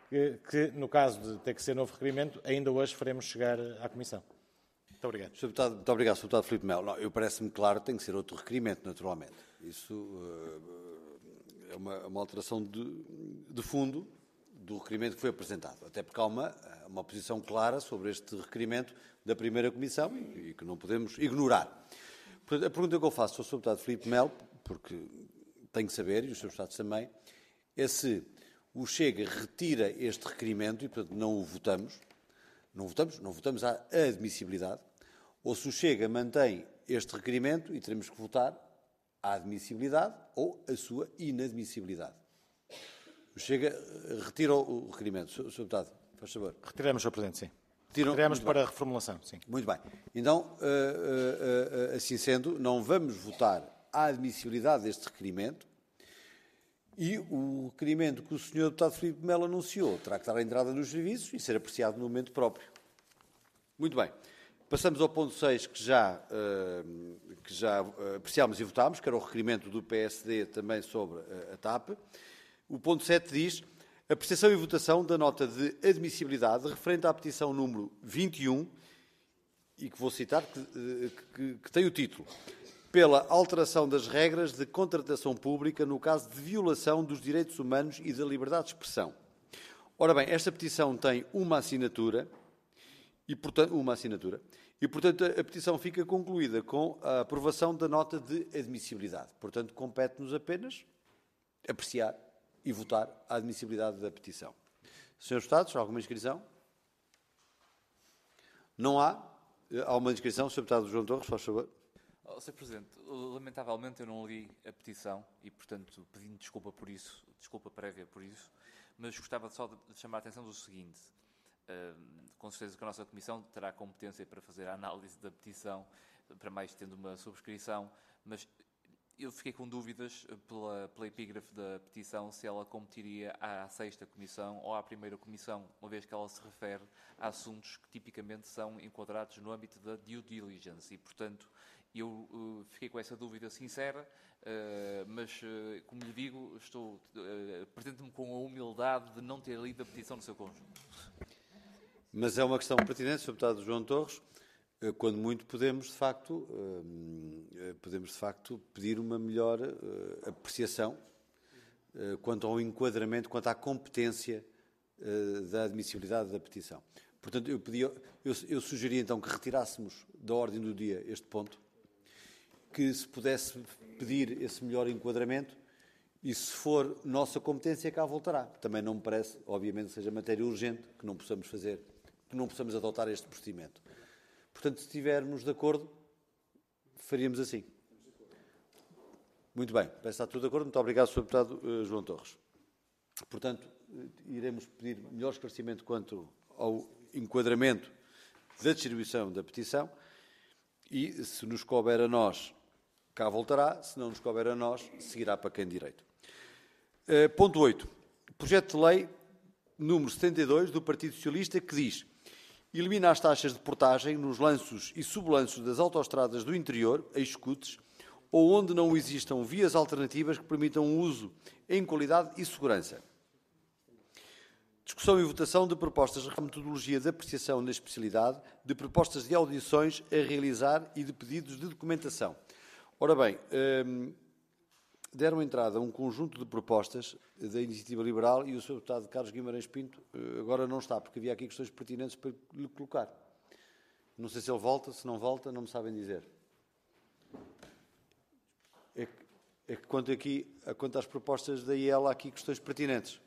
que, no caso de ter que ser novo requerimento, ainda hoje faremos chegar à Comissão. Muito obrigado. Sr. Deputado, muito obrigado, Sr. Deputado Filipe Melo. Não, eu parece-me claro que tem que ser outro requerimento, naturalmente. Isso é uma alteração de fundo do requerimento que foi apresentado, até porque há uma posição clara sobre este requerimento da primeira Comissão e que não podemos ignorar. Portanto, a pergunta que eu faço ao Sr. Deputado Filipe Melo, porque tenho que saber, e os Srs. Deputados também, é se o Chega retira este requerimento e, portanto, não o votamos, não votamos a admissibilidade, ou se o Chega mantém este requerimento e teremos que votar a admissibilidade ou a sua inadmissibilidade. O Chega retira o requerimento. Sr. Deputado, faz favor. Retiramos, Sr. Presidente, sim. Retiramos para a reformulação, sim. Muito bem. Então, assim sendo, não vamos votar a admissibilidade deste requerimento e o requerimento que o Sr. Deputado Filipe Melo anunciou terá que estar à entrada nos serviços e ser apreciado no momento próprio. Muito bem. Passamos ao ponto 6, que já apreciámos e votámos, que era o requerimento do PSD também sobre a TAP. O ponto 7 diz: apreciação e votação da nota de admissibilidade referente à petição número 21, e que vou citar, que tem o título: pela alteração das regras de contratação pública no caso de violação dos direitos humanos e da liberdade de expressão. Ora bem, esta petição tem uma assinatura, e portanto a petição fica concluída com a aprovação da nota de admissibilidade. Portanto, compete-nos apenas apreciar e votar a admissibilidade da petição. Senhores Deputados, alguma inscrição? Não há? Há uma inscrição. Sr. Deputado João Torres, faz favor. Sr. Presidente, lamentavelmente eu não li a petição e, portanto, pedindo desculpa por isso, desculpa prévia por isso, mas gostava só de chamar a atenção do seguinte. Com certeza que a nossa Comissão terá competência para fazer a análise da petição, para mais tendo uma subscrição, mas eu fiquei com dúvidas pela epígrafe da petição se ela competiria à 6ª Comissão ou à 1ª Comissão, uma vez que ela se refere a assuntos que tipicamente são enquadrados no âmbito da due diligence e, portanto, eu fiquei com essa dúvida sincera, mas, como lhe digo, pretendo-me com a humildade de não ter lido a petição no seu conjunto. Mas é uma questão pertinente, Sr. Deputado João Torres. Quando muito podemos, de facto, pedir uma melhor apreciação quanto ao enquadramento, quanto à competência da admissibilidade da petição. Portanto, eu sugeria então que retirássemos da ordem do dia este ponto, que se pudesse pedir esse melhor enquadramento e, se for nossa competência, cá voltará. Também não me parece, obviamente, que seja matéria urgente, que não possamos fazer, que não possamos adotar este procedimento. Portanto, se estivermos de acordo, faríamos assim. Muito bem, parece que está tudo de acordo. Muito obrigado, Sr. Deputado João Torres. Portanto, iremos pedir melhor esclarecimento quanto ao enquadramento da distribuição da petição e, se nos couber a nós, cá voltará. Se não nos couber a nós, seguirá para quem direito. Ponto 8. Projeto de lei número 72 do Partido Socialista, que diz: elimina as taxas de portagem nos lanços e sublanços das autoestradas do interior, ex-SCUTs, ou onde não existam vias alternativas que permitam o uso em qualidade e segurança. Discussão e votação de propostas de metodologia de apreciação na especialidade, de propostas de audições a realizar e de pedidos de documentação. Ora bem, deram entrada a um conjunto de propostas da Iniciativa Liberal e o Sr. Deputado Carlos Guimarães Pinto agora não está, porque havia aqui questões pertinentes para lhe colocar. Não sei se ele volta, se não volta, não me sabem dizer. É que quanto às propostas da IEL, há aqui questões pertinentes.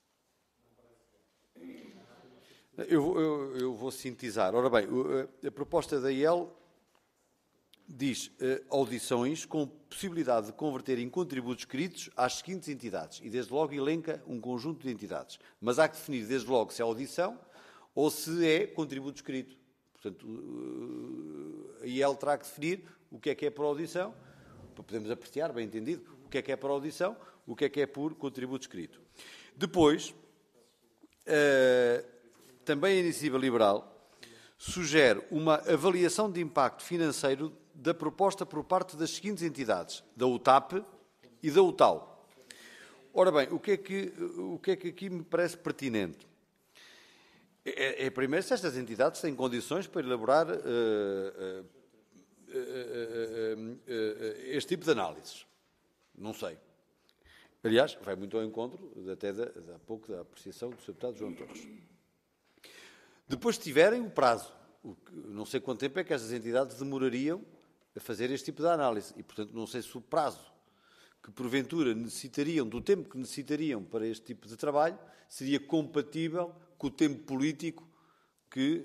Eu vou sintetizar. Ora bem, a proposta da IEL diz audições com possibilidade de converter em contributos escritos às seguintes entidades. E desde logo elenca um conjunto de entidades. Mas há que definir desde logo se é audição ou se é contributo escrito. Portanto, a IEL terá que definir o que é por audição, para podermos apreciar, bem entendido, o que é por audição, o que é por contributo escrito. Depois, também a Iniciativa Liberal sugere uma avaliação de impacto financeiro da proposta por parte das seguintes entidades, da UTAP e da UTAL. Ora bem, o que é que aqui me parece pertinente? Primeiro, se estas entidades têm condições para elaborar este tipo de análises. Não sei. Aliás, vai muito ao encontro até há pouco da apreciação do Sr. Deputado João Torres. Depois tiverem o prazo. Não sei quanto tempo é que estas entidades demorariam a fazer este tipo de análise. E, portanto, não sei se o prazo que, porventura, necessitariam, do tempo que necessitariam para este tipo de trabalho, seria compatível com o tempo político que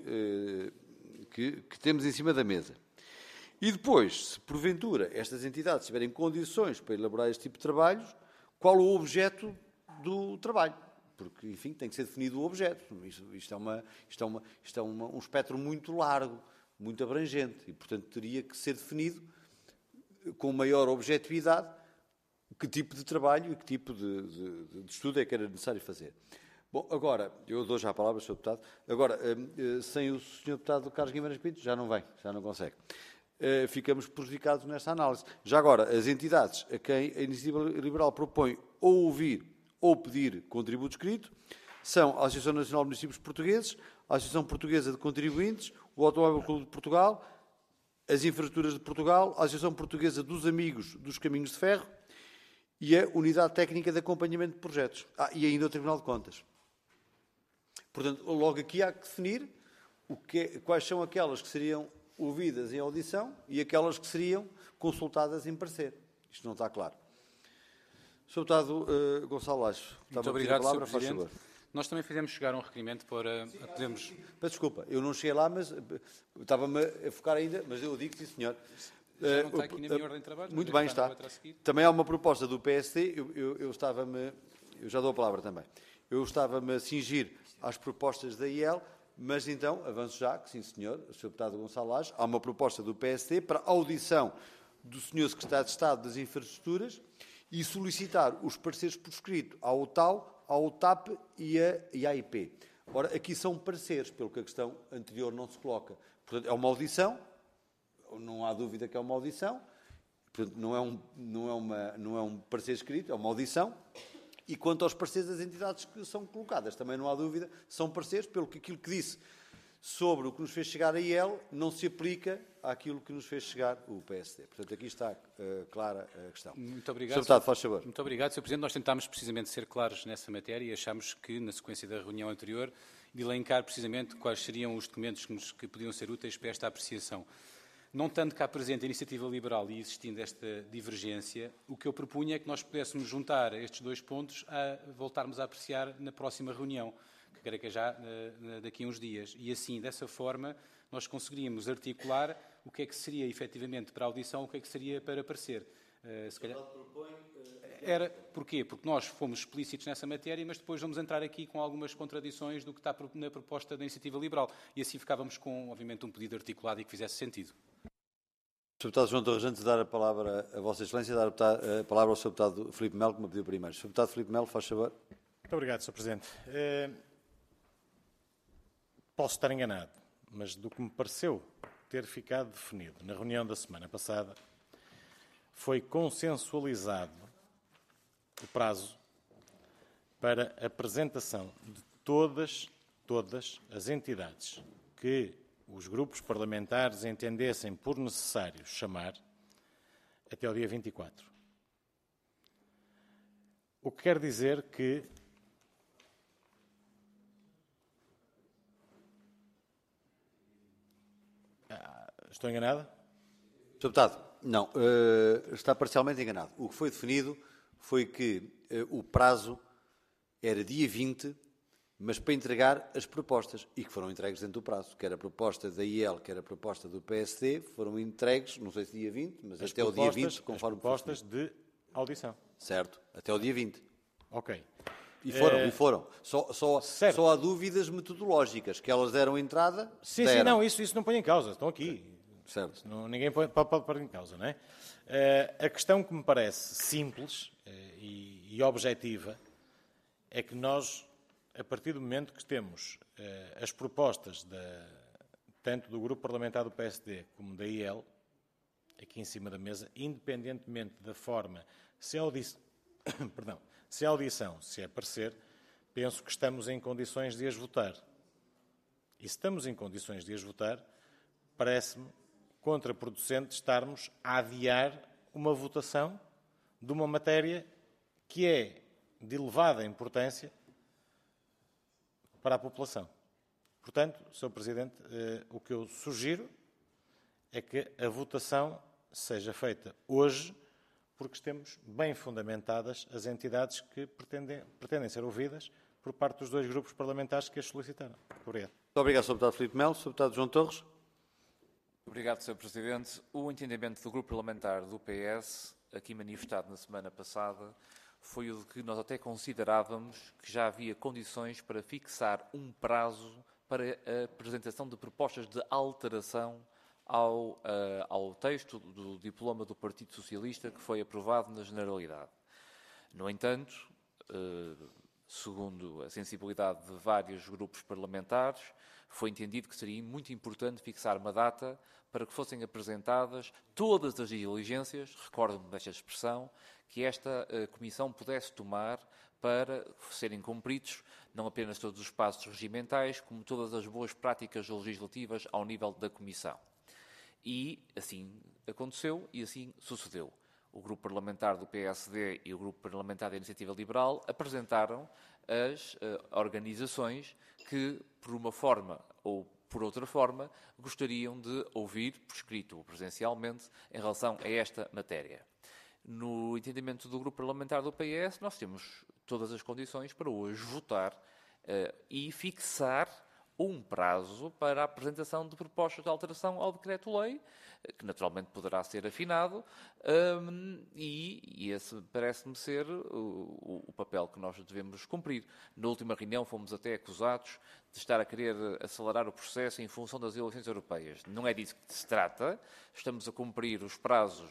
temos em cima da mesa. E depois, se porventura estas entidades tiverem condições para elaborar este tipo de trabalhos, qual o objeto do trabalho? Porque, enfim, tem que ser definido o objeto. Isto é um espectro muito largo, muito abrangente, e, portanto, teria que ser definido com maior objetividade que tipo de trabalho e que tipo de estudo é que era necessário fazer. Bom, agora, eu dou já a palavra, Sr. Deputado. Agora, sem o Sr. Deputado Carlos Guimarães Pinto, já não vem, já não consegue. Ficamos prejudicados nesta análise. Já agora, as entidades a quem a Iniciativa Liberal propõe ou ouvir ou pedir contributo escrito são a Associação Nacional de Municípios Portugueses, a Associação Portuguesa de Contribuintes, o Automóvel Clube de Portugal, as Infraestruturas de Portugal, a Associação Portuguesa dos Amigos dos Caminhos de Ferro e a Unidade Técnica de Acompanhamento de Projetos. E ainda o Tribunal de Contas. Portanto, logo aqui há que definir quais são aquelas que seriam ouvidas em audição e aquelas que seriam consultadas em parecer. Isto não está claro. Sr. Deputado Gonçalo Lacho, muito obrigado, Sr. Presidente. Nós também fizemos chegar um requerimento para podermos... Peço desculpa, eu não cheguei lá, mas estava-me a focar ainda, mas eu digo sim, senhor. Já não está aqui na minha ordem de trabalho. Muito bem, está. Também há uma proposta do PSD, eu já dou a palavra também. Eu estava-me a cingir às propostas da IEL, mas então, avanço já, que sim, senhor, o Sr. Deputado Gonçalo Lacho, há uma proposta do PSD para a audição do Sr. Secretário de Estado das Infraestruturas e solicitar os pareceres por escrito ao TAU, ao TAP e à IP. Ora, aqui são pareceres, pelo que a questão anterior não se coloca. Portanto, é uma audição, não há dúvida que é uma audição, portanto, não é um parecer escrito, é uma audição. E quanto aos pareceres das entidades que são colocadas, também não há dúvida, são pareceres, pelo que aquilo que disse sobre o que nos fez chegar a IEL não se aplica àquilo que nos fez chegar o PSD. Portanto, aqui está clara a questão. Muito obrigado. Sr. Deputado, faz favor. Muito obrigado, Sr. Presidente. Nós tentámos precisamente ser claros nessa matéria e achámos que, na sequência da reunião anterior, de elencar precisamente quais seriam os documentos que podiam ser úteis para esta apreciação. Não tanto cá presente a Iniciativa Liberal e existindo esta divergência, o que eu propunha é que nós pudéssemos juntar estes dois pontos a voltarmos a apreciar na próxima reunião, que creio que é já daqui a uns dias. E assim, dessa forma, nós conseguiríamos articular o que é que seria efetivamente para a audição, o que é que seria para parecer. Se calhar... Porquê? Porque nós fomos explícitos nessa matéria, mas depois vamos entrar aqui com algumas contradições do que está na proposta da Iniciativa Liberal. E assim ficávamos com, obviamente, um pedido articulado e que fizesse sentido. Sr. Deputado João Torres, antes de dar a palavra a Vossa Excelência, dar a palavra ao Sr. Deputado Filipe Melo, que me pediu primeiro. Sr. Deputado Filipe Melo, faz favor. Muito obrigado, Sr. Presidente. Posso estar enganado, mas do que me pareceu ter ficado definido na reunião da semana passada, foi consensualizado o prazo para a apresentação de todas as entidades que os grupos parlamentares entendessem por necessário chamar até ao dia 24. O que quer dizer que estou enganado? Sr. Deputado, não, está parcialmente enganado. O que foi definido foi que o prazo era dia 20, mas para entregar as propostas, e que foram entregues dentro do prazo, quer a proposta da IEL, quer a proposta do PSD, foram entregues, não sei se dia 20, mas até o dia 20, conforme... As propostas de audição. Certo, até o dia 20. Ok. E foram. Só há dúvidas metodológicas, que elas deram entrada... Sim, não, isso não põe em causa, estão aqui. Certo. Ninguém pode pôr em causa, não é? A questão que me parece simples e objetiva é que nós, a partir do momento que temos as propostas tanto do Grupo Parlamentar do PSD como da IEL, aqui em cima da mesa, independentemente da forma, se é audição, se é parecer, penso que estamos em condições de as votar. E se estamos em condições de as votar, parece-me contraproducente estarmos a adiar uma votação de uma matéria que é de elevada importância para a população. Portanto, Sr. Presidente, o que eu sugiro é que a votação seja feita hoje, porque temos bem fundamentadas as entidades que pretendem ser ouvidas por parte dos dois grupos parlamentares que as solicitaram. Obrigado. Muito obrigado, Sr. Deputado Filipe Melo. Sr. Deputado João Torres. Obrigado, Sr. Presidente. O entendimento do Grupo Parlamentar do PS, aqui manifestado na semana passada, foi o de que nós até considerávamos que já havia condições para fixar um prazo para a apresentação de propostas de alteração ao texto do diploma do Partido Socialista que foi aprovado na Generalidade. No entanto, segundo a sensibilidade de vários grupos parlamentares, foi entendido que seria muito importante fixar uma data para que fossem apresentadas todas as diligências, recordo-me desta expressão, que esta Comissão pudesse tomar para serem cumpridos não apenas todos os passos regimentais, como todas as boas práticas legislativas ao nível da Comissão. E assim aconteceu e assim sucedeu. O Grupo Parlamentar do PSD e o Grupo Parlamentar da Iniciativa Liberal apresentaram as organizações que, por uma forma ou por outra forma, gostariam de ouvir, por escrito ou presencialmente, em relação a esta matéria. No entendimento do Grupo Parlamentar do PS, nós temos todas as condições para hoje votar e fixar um prazo para a apresentação de propostas de alteração ao decreto-lei, que naturalmente poderá ser afinado, e esse parece-me ser o papel que nós devemos cumprir. Na última reunião fomos até acusados de estar a querer acelerar o processo em função das eleições europeias. Não é disso que se trata. Estamos a cumprir os prazos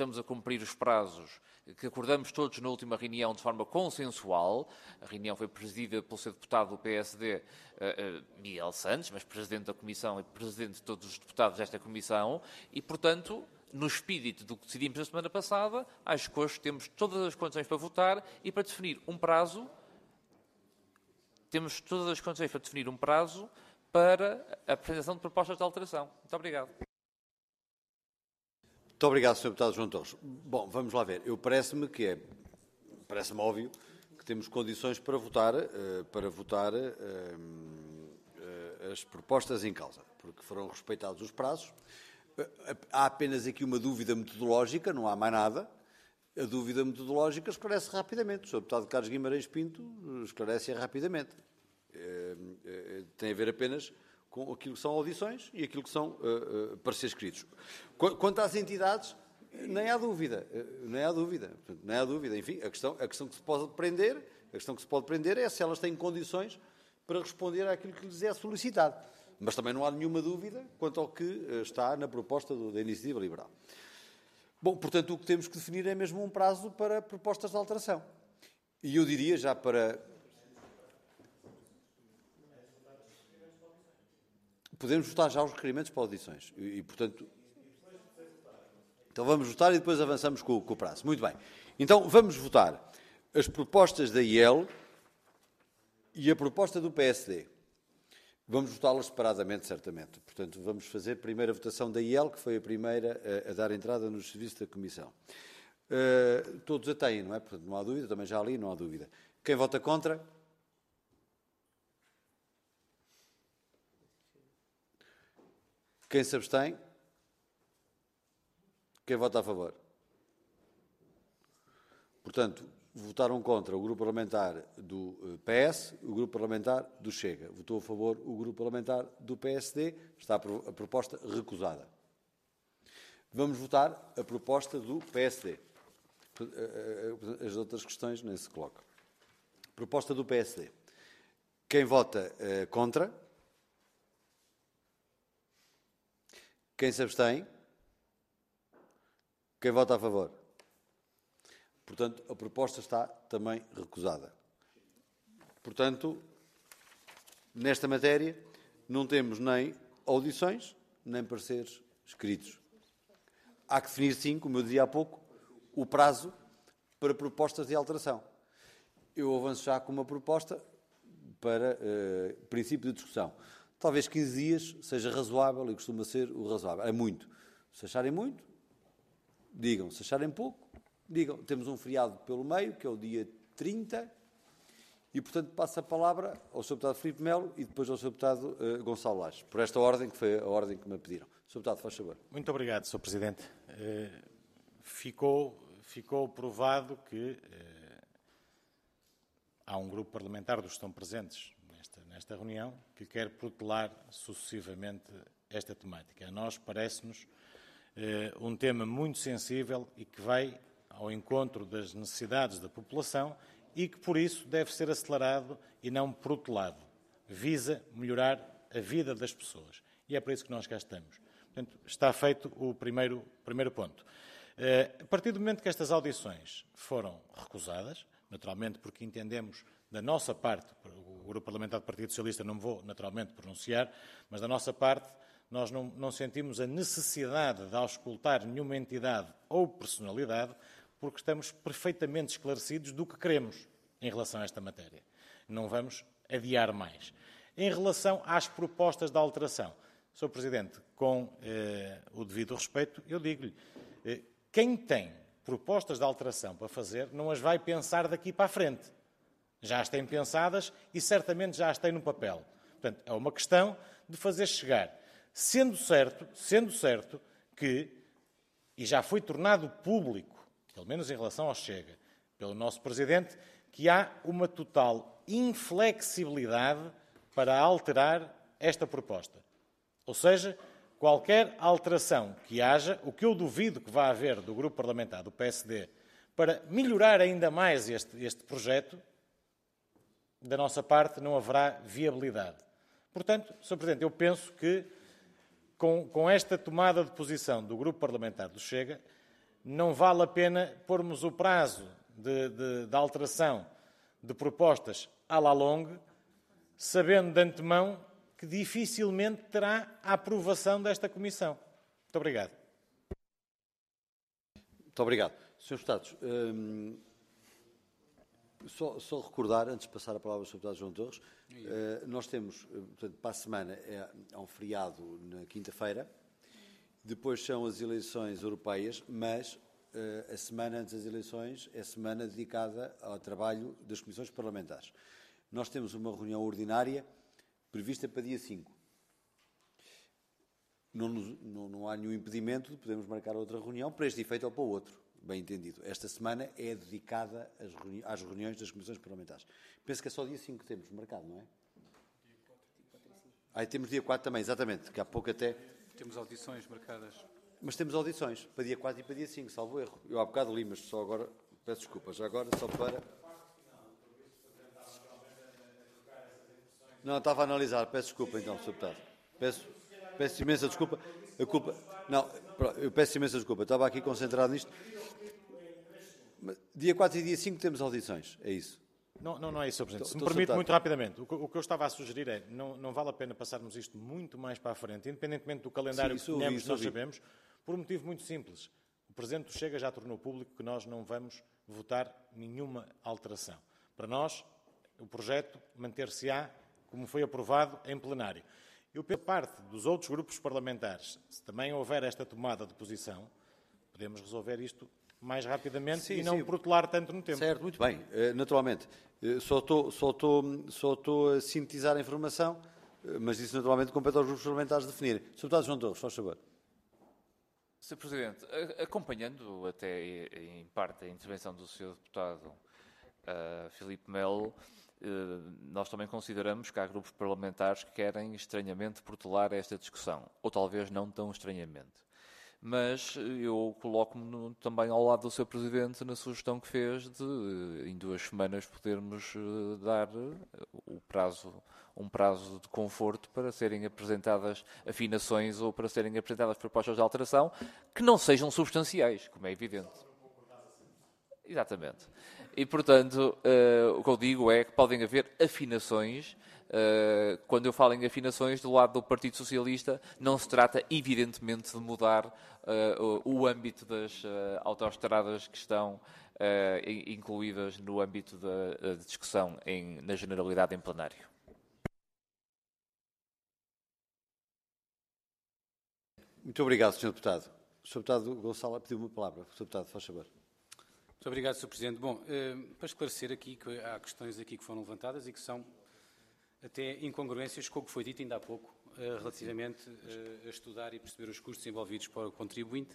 que acordamos todos na última reunião de forma consensual. A reunião foi presidida pelo Sr. Deputado do PSD, Miguel Santos, mas Presidente da Comissão e Presidente de todos os deputados desta Comissão, e, portanto, no espírito do que decidimos na semana passada, acho que hoje temos todas as condições para votar e para definir um prazo. Temos todas as condições para definir um prazo para a apresentação de propostas de alteração. Muito obrigado. Muito obrigado, Sr. Deputado João Torres. Bom, vamos lá ver. Parece-me óbvio que temos condições para votar as propostas em causa, porque foram respeitados os prazos. Há apenas aqui uma dúvida metodológica, não há mais nada. A dúvida metodológica esclarece rapidamente. O Sr. Deputado Carlos Guimarães Pinto esclarece rapidamente. Tem a ver apenas com aquilo que são audições e aquilo que são pareceres escritos. Quanto às entidades, nem há dúvida. Enfim, a questão que se pode prender é se elas têm condições para responder àquilo que lhes é solicitado. Mas também não há nenhuma dúvida quanto ao que está na proposta da Iniciativa Liberal. Bom, portanto, o que temos que definir é mesmo um prazo para propostas de alteração. E eu diria, já para... Podemos votar já os requerimentos para audições. E portanto... Então vamos votar e depois avançamos com o prazo. Muito bem. Então vamos votar as propostas da IEL e a proposta do PSD. Vamos votá-las separadamente, certamente. Portanto, vamos fazer primeiro a votação da IEL, que foi a primeira a dar entrada nos serviços da Comissão. Todos a têm, não é? Portanto, não há dúvida, também já li, não há dúvida. Quem vota contra? Quem se abstém? Quem vota a favor? Portanto, votaram contra o Grupo Parlamentar do PS, o Grupo Parlamentar do Chega. Votou a favor o Grupo Parlamentar do PSD. Está a proposta recusada. Vamos votar a proposta do PSD. As outras questões nem se colocam. Proposta do PSD. Quem vota contra? Quem se abstém? Quem vota a favor? Portanto, a proposta está também recusada. Portanto, nesta matéria, não temos nem audições, nem pareceres escritos. Há que definir, sim, como eu dizia há pouco, o prazo para propostas de alteração. Eu avanço já com uma proposta para princípio de discussão. talvez 15 dias seja razoável e costuma ser o razoável. É muito. Se acharem muito, digam. Se acharem pouco, digam. Temos um feriado pelo meio, que é o dia 30, e, portanto, passo a palavra ao Sr. Deputado Filipe Melo e depois ao Sr. Deputado Gonçalo Lages, por esta ordem, que foi a ordem que me pediram. Sr. Deputado, faz favor. Muito obrigado, Sr. Presidente. Ficou provado que há um grupo parlamentar dos que estão presentes nesta reunião que quer protelar sucessivamente esta temática. A nós parece-nos um tema muito sensível e que vai ao encontro das necessidades da população e que, por isso, deve ser acelerado e não protelado. Visa melhorar a vida das pessoas. E é por isso que nós cá estamos. Portanto, está feito o primeiro ponto. A partir do momento que estas audições foram recusadas, naturalmente porque entendemos da nossa parte, o Grupo Parlamentar do Partido Socialista não me vou naturalmente pronunciar, mas da nossa parte nós não sentimos a necessidade de auscultar nenhuma entidade ou personalidade, porque estamos perfeitamente esclarecidos do que queremos em relação a esta matéria. Não vamos adiar mais. Em relação às propostas de alteração, Sr. Presidente, com o devido respeito, eu digo-lhe, quem tem propostas de alteração para fazer não as vai pensar daqui para a frente. Já as tem pensadas e certamente já as tem no papel. Portanto, é uma questão de fazer chegar. Sendo certo que, e já foi tornado público, pelo menos em relação ao Chega, pelo nosso Presidente, que há uma total inflexibilidade para alterar esta proposta. Ou seja, qualquer alteração que haja, o que eu duvido que vá haver do Grupo Parlamentar do PSD para melhorar ainda mais este projeto, da nossa parte não haverá viabilidade. Portanto, Sr. Presidente, eu penso que com esta tomada de posição do Grupo Parlamentar do Chega, não vale a pena pormos o prazo de alteração de propostas à la longue, sabendo de antemão que dificilmente terá a aprovação desta Comissão. Muito obrigado. Muito obrigado. Srs. Deputados, só recordar, antes de passar a palavra ao Sr. Deputado João Torres, nós temos, portanto, para a semana, há um feriado na quinta-feira, depois são as eleições europeias, mas a semana antes das eleições é semana dedicada ao trabalho das comissões parlamentares. Nós temos uma reunião ordinária prevista para dia 5. Não há nenhum impedimento de podermos marcar outra reunião para este efeito ou para o outro, bem entendido. Esta semana é dedicada às reuniões das comissões parlamentares. Penso que é só dia 5 que temos marcado, não é? Temos dia 4 também, exatamente, que há pouco até... Temos audições marcadas. Mas temos audições, para dia 4 e para dia 5, salvo erro. Eu há bocado li, mas só agora, peço desculpa, já agora, só para... Não, estava a analisar, peço desculpa então, Sr. Deputado. Peço imensa desculpa. Eu peço imensa desculpa, estava aqui concentrado nisto. Dia 4 e dia 5 temos audições, é isso? Não é isso, Sr. Presidente. Se me permite, muito rapidamente, o que eu estava a sugerir é, não vale a pena passarmos isto muito mais para a frente, independentemente do calendário que tenhamos, nós sabemos, por um motivo muito simples. O Presidente do Chega já tornou público que nós não vamos votar nenhuma alteração. Para nós, o projeto manter-se-á como foi aprovado em plenário. Eu, pela parte dos outros grupos parlamentares, se também houver esta tomada de posição, podemos resolver isto mais rapidamente e não protelar tanto no tempo. Certo, muito bem. Naturalmente, só estou a sintetizar a informação, mas isso naturalmente compete aos grupos parlamentares definirem. Sr. Deputado João Torres, faz favor. Sr. Presidente, acompanhando até em parte a intervenção do Sr. Deputado Filipe Melo, nós também consideramos que há grupos parlamentares que querem estranhamente protelar esta discussão, ou talvez não tão estranhamente. Mas eu coloco-me também ao lado do Sr. Presidente na sugestão que fez de, em 2 semanas, podermos dar um prazo de conforto para serem apresentadas afinações ou para serem apresentadas propostas de alteração que não sejam substanciais, como é evidente. Exatamente. E, portanto, o que eu digo é que podem haver afinações. Quando eu falo em afinações, do lado do Partido Socialista, não se trata, evidentemente, de mudar o âmbito das autoestradas que estão incluídas no âmbito da discussão na generalidade em plenário. Muito obrigado, Sr. Deputado. O Sr. Deputado Gonçalo pediu uma palavra. Sr. Deputado, faz favor. Muito obrigado, Sr. Presidente. Bom, para esclarecer aqui que há questões aqui que foram levantadas e que são até incongruências com o que foi dito ainda há pouco relativamente a estudar e perceber os custos envolvidos para o contribuinte.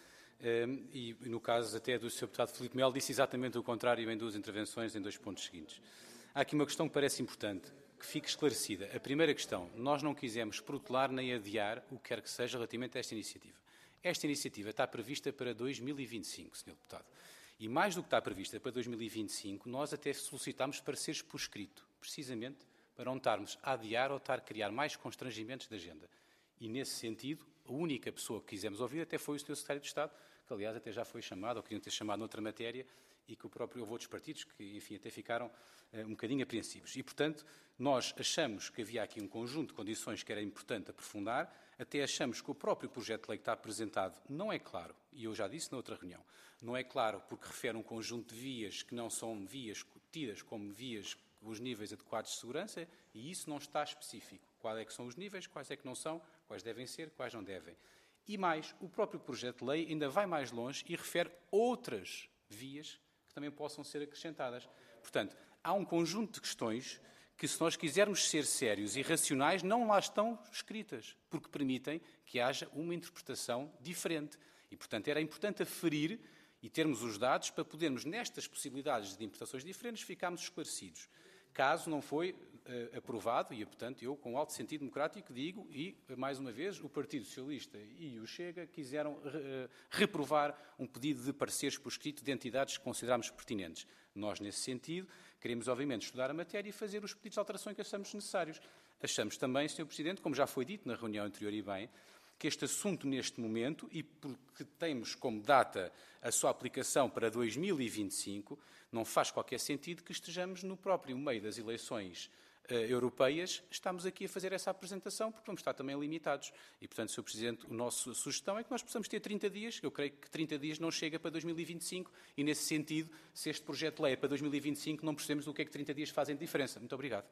E no caso até do Sr. Deputado Filipe Melo disse exatamente o contrário em duas intervenções em dois pontos seguintes. Há aqui uma questão que parece importante, que fique esclarecida. A primeira questão, nós não quisemos protelar nem adiar o que quer que seja relativamente a esta iniciativa. Esta iniciativa está prevista para 2025, Sr. Deputado. E mais do que está prevista para 2025, nós até solicitámos pareceres por escrito, precisamente para não estarmos a adiar ou estar a criar mais constrangimentos de agenda. E, nesse sentido, a única pessoa que quisemos ouvir até foi o Sr. Secretário de Estado, que, aliás, até já foi chamado, ou queriam ter chamado noutra matéria, e que o próprio houve outros partidos que, enfim, até ficaram um bocadinho apreensivos. E, portanto, nós achamos que havia aqui um conjunto de condições que era importante aprofundar, até achamos que o próprio projeto de lei que está apresentado não é claro, e eu já disse na outra reunião, não é claro porque refere um conjunto de vias que não são vias tidas como vias os níveis adequados de segurança, e isso não está específico. Quais é que são os níveis, quais é que não são, quais devem ser, quais não devem. E mais, o próprio projeto de lei ainda vai mais longe e refere outras vias que também possam ser acrescentadas. Portanto, há um conjunto de questões que, se nós quisermos ser sérios e racionais, não lá estão escritas, porque permitem que haja uma interpretação diferente. E, portanto, era importante aferir e termos os dados para podermos, nestas possibilidades de interpretações diferentes, ficarmos esclarecidos. Caso não foi aprovado, e, portanto, eu, com alto sentido democrático, digo, e, mais uma vez, o Partido Socialista e o Chega quiseram reprovar um pedido de pareceres por escrito de entidades que consideramos pertinentes. Nós, nesse sentido, queremos, obviamente, estudar a matéria e fazer os pedidos de alteração que achamos necessários. Achamos também, Sr. Presidente, como já foi dito na reunião anterior e bem, que este assunto, neste momento, e porque temos como data a sua aplicação para 2025, não faz qualquer sentido que estejamos no próprio meio das eleições europeias, estamos aqui a fazer essa apresentação, porque vamos estar também limitados. E, portanto, Sr. Presidente, a nossa sugestão é que nós possamos ter 30 dias. Eu creio que 30 dias não chega para 2025 e, nesse sentido, se este projeto de lei é para 2025, não percebemos o que é que 30 dias fazem de diferença. Muito obrigado.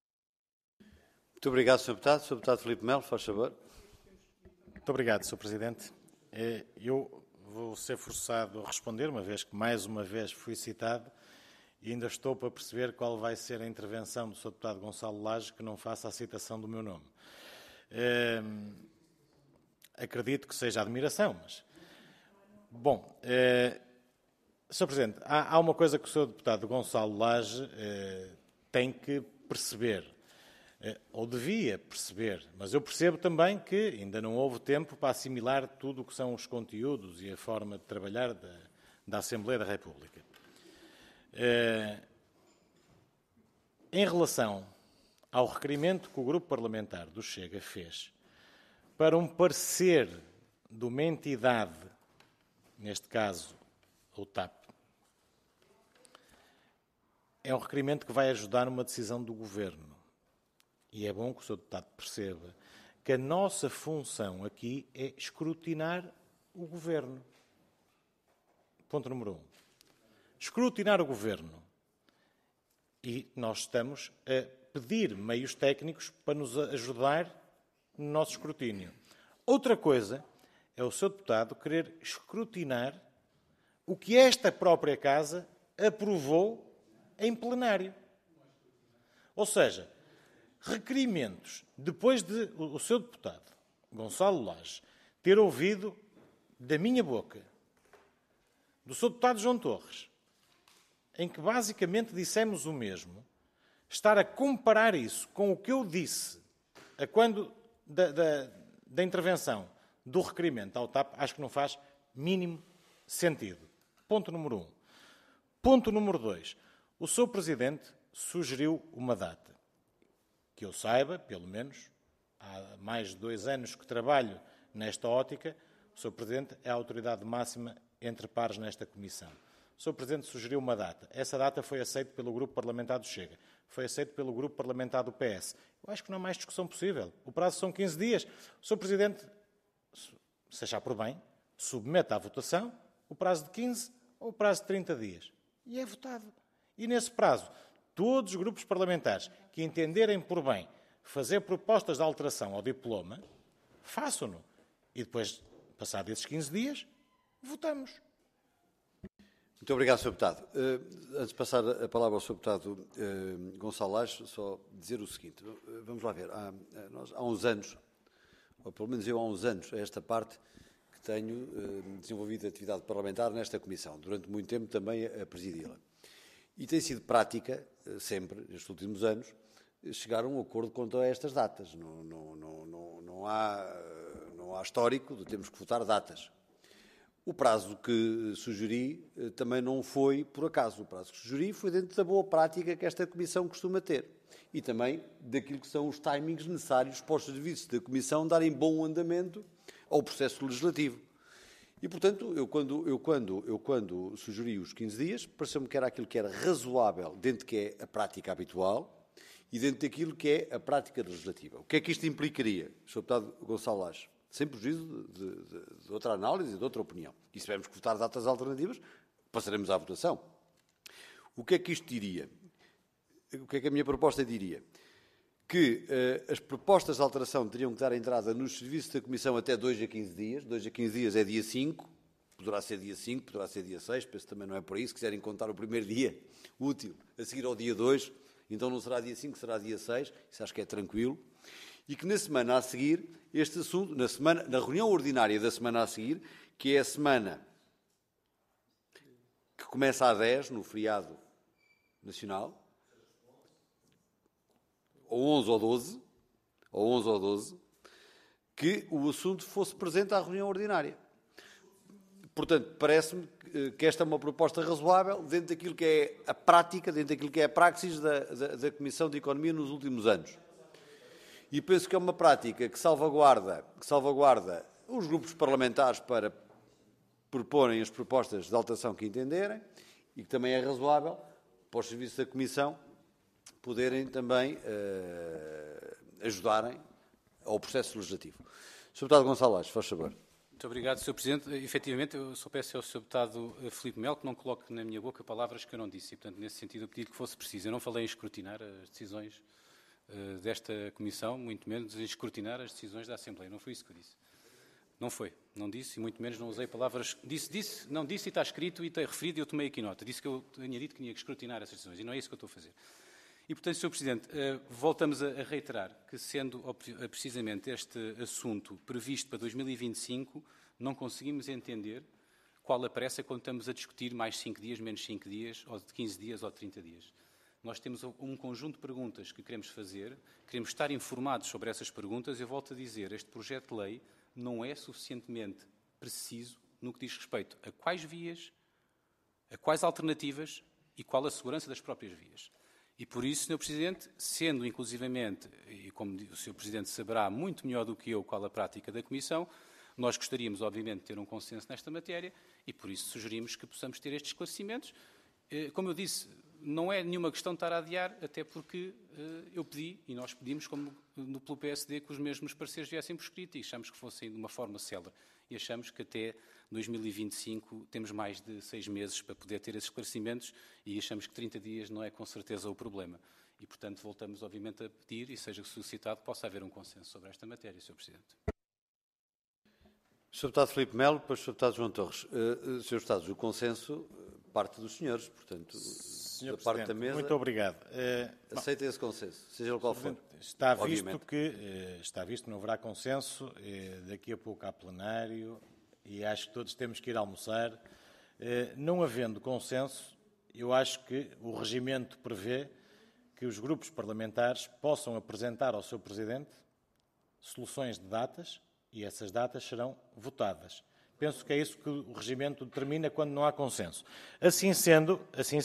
Muito obrigado, Sr. Deputado. Sr. Deputado Filipe Melo, faz favor. Muito obrigado, Sr. Presidente. Eu vou ser forçado a responder, uma vez que mais uma vez fui citado, e ainda estou para perceber qual vai ser a intervenção do Sr. Deputado Gonçalo Laje que não faça a citação do meu nome. Acredito que seja admiração, mas... Bom, Sr. Presidente, há uma coisa que o Sr. Deputado Gonçalo Laje tem que perceber, ou devia perceber, mas eu percebo também que ainda não houve tempo para assimilar tudo o que são os conteúdos e a forma de trabalhar da Assembleia da República. Em relação ao requerimento que o Grupo Parlamentar do Chega fez para um parecer de uma entidade, neste caso o TAP, é um requerimento que vai ajudar numa decisão do Governo. E é bom que o Sr. Deputado perceba que a nossa função aqui é escrutinar o Governo. Ponto número 1. Escrutinar o Governo. E nós estamos a pedir meios técnicos para nos ajudar no nosso escrutínio. Outra coisa é o Sr. Deputado querer escrutinar o que esta própria Casa aprovou em plenário. Ou seja, requerimentos, depois de o Sr. Deputado Gonçalo Laje ter ouvido da minha boca, do Sr. Deputado João Torres, em que basicamente dissemos o mesmo, estar a comparar isso com o que eu disse a quando da intervenção do requerimento ao TAP, acho que não faz mínimo sentido. Ponto número 1. Ponto número 2. O Sr. Presidente sugeriu uma data. Que eu saiba, pelo menos, há mais de 2 anos que trabalho nesta ótica, o Sr. Presidente é a autoridade máxima entre pares nesta Comissão. O Sr. Presidente sugeriu uma data. Essa data foi aceita pelo Grupo Parlamentar do Chega. Foi aceita pelo Grupo Parlamentar do PS. Eu acho que não há mais discussão possível. O prazo são 15 dias. O Sr. Presidente, se achar por bem, submete à votação o prazo de 15 ou o prazo de 30 dias. E é votado. E nesse prazo, todos os grupos parlamentares que entenderem por bem fazer propostas de alteração ao diploma, façam-no. e depois, passado esses 15 dias, votamos. Muito obrigado, Sr. Deputado. Antes de passar a palavra ao Sr. Deputado Gonçalo Lages, só dizer o seguinte. Vamos lá ver. Nós, há uns anos, ou pelo menos eu há uns anos, a esta parte, que tenho desenvolvido atividade parlamentar nesta Comissão. Durante muito tempo também a presidi-la. E tem sido prática, sempre, nestes últimos anos, chegar a um acordo quanto a estas datas. Não há histórico de termos que votar datas. O prazo que sugeri também não foi por acaso. O prazo que sugeri foi dentro da boa prática que esta Comissão costuma ter. E também daquilo que são os timings necessários para os serviços da Comissão darem bom andamento ao processo legislativo. E, portanto, eu quando sugeri os 15 dias, pareceu-me que era aquilo que era razoável dentro que é a prática habitual e dentro daquilo que é a prática legislativa. O que é que isto implicaria, Sr. Deputado Gonçalo Lages? Sem prejuízo de outra análise e de outra opinião. E se tivermos que votar datas alternativas, passaremos à votação. O que é que isto diria? O que é que a minha proposta diria? Que as propostas de alteração teriam que dar entrada nos serviços da Comissão até 2 a 15 dias. 2 a 15 dias é dia 5, poderá ser dia 5, poderá ser dia 6, penso que também não é por aí. Se quiserem contar o primeiro dia útil a seguir ao dia 2, então não será dia 5, será dia 6, isso acho que é tranquilo. E que na semana a seguir, este assunto, na reunião ordinária da semana a seguir, que é a semana que começa a 10, no feriado nacional, ou 11 ou 12, que o assunto fosse presente à reunião ordinária. Portanto, parece-me que esta é uma proposta razoável dentro daquilo que é a prática, dentro daquilo que é a praxis da Comissão de Economia nos últimos anos. E penso que é uma prática que salvaguarda os grupos parlamentares para proporem as propostas de alteração que entenderem e que também é razoável para os serviços da Comissão poderem também ajudarem ao processo legislativo. Sr. Deputado Gonçalo Lages, faz favor. Muito obrigado, Sr. Presidente. Efetivamente, eu só peço ao Sr. Deputado Filipe Melo que não coloque na minha boca palavras que eu não disse. E, portanto, nesse sentido, eu pedi que fosse preciso. Eu não falei em escrutinar as decisões desta Comissão, muito menos em escrutinar as decisões da Assembleia. Não foi isso que eu disse. Não foi. Não disse, e muito menos não usei palavras... Não disse e está escrito e está referido e eu tomei aqui nota. Disse que eu tinha dito que tinha que escrutinar essas decisões e não é isso que eu estou a fazer. E, portanto, Sr. Presidente, voltamos a reiterar que, sendo precisamente este assunto previsto para 2025, não conseguimos entender qual a pressa quando estamos a discutir mais 5 dias, menos 5 dias, ou de 15 dias ou de 30 dias. Nós temos um conjunto de perguntas que queremos fazer, queremos estar informados sobre essas perguntas. Eu volto a dizer, este projeto de lei não é suficientemente preciso no que diz respeito a quais vias, a quais alternativas e qual a segurança das próprias vias. E por isso, Sr. Presidente, sendo inclusivamente, e como o Sr. Presidente saberá muito melhor do que eu qual a prática da Comissão, nós gostaríamos, obviamente, de ter um consenso nesta matéria e por isso sugerimos que possamos ter estes esclarecimentos. Como eu disse, não é nenhuma questão de estar a adiar, até porque eu pedi, e nós pedimos, como pelo PSD, que os mesmos pareceres viessem por escrito e achamos que fossem de uma forma célere. E achamos que até 2025 temos mais de 6 meses para poder ter esses esclarecimentos e achamos que 30 dias não é com certeza o problema. E, portanto, voltamos, obviamente, a pedir, e seja solicitado, que possa haver um consenso sobre esta matéria, Sr. Presidente. Sr. Deputado Filipe Melo, depois Sr. Deputado João Torres. Sr. Deputados, o consenso parte dos senhores, portanto, Sr. da parte da mesa. Muito obrigado. Aceita esse consenso, seja ele qual for. Está visto que não haverá consenso, daqui a pouco há plenário e acho que todos temos que ir almoçar. Não havendo consenso, eu acho que o regimento prevê que os grupos parlamentares possam apresentar ao seu Presidente soluções de datas e essas datas serão votadas. Penso que é isso que o regimento determina quando não há consenso. Assim sendo,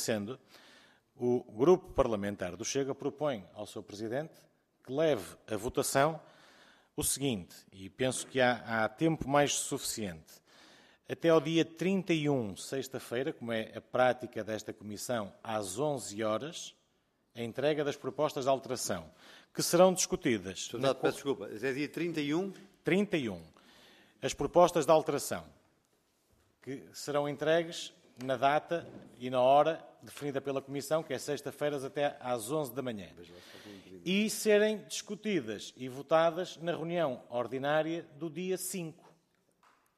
o grupo parlamentar do Chega propõe ao seu Presidente que leve a votação o seguinte, e penso que há tempo mais suficiente, até ao dia 31, sexta-feira, como é a prática desta Comissão, às 11 horas, a entrega das propostas de alteração, que serão discutidas... Peço desculpa, é dia 31? 31. As propostas de alteração, que serão entregues na data e na hora definida pela Comissão, que é sexta-feira até às 11 da manhã. E serem discutidas e votadas na reunião ordinária do dia 5.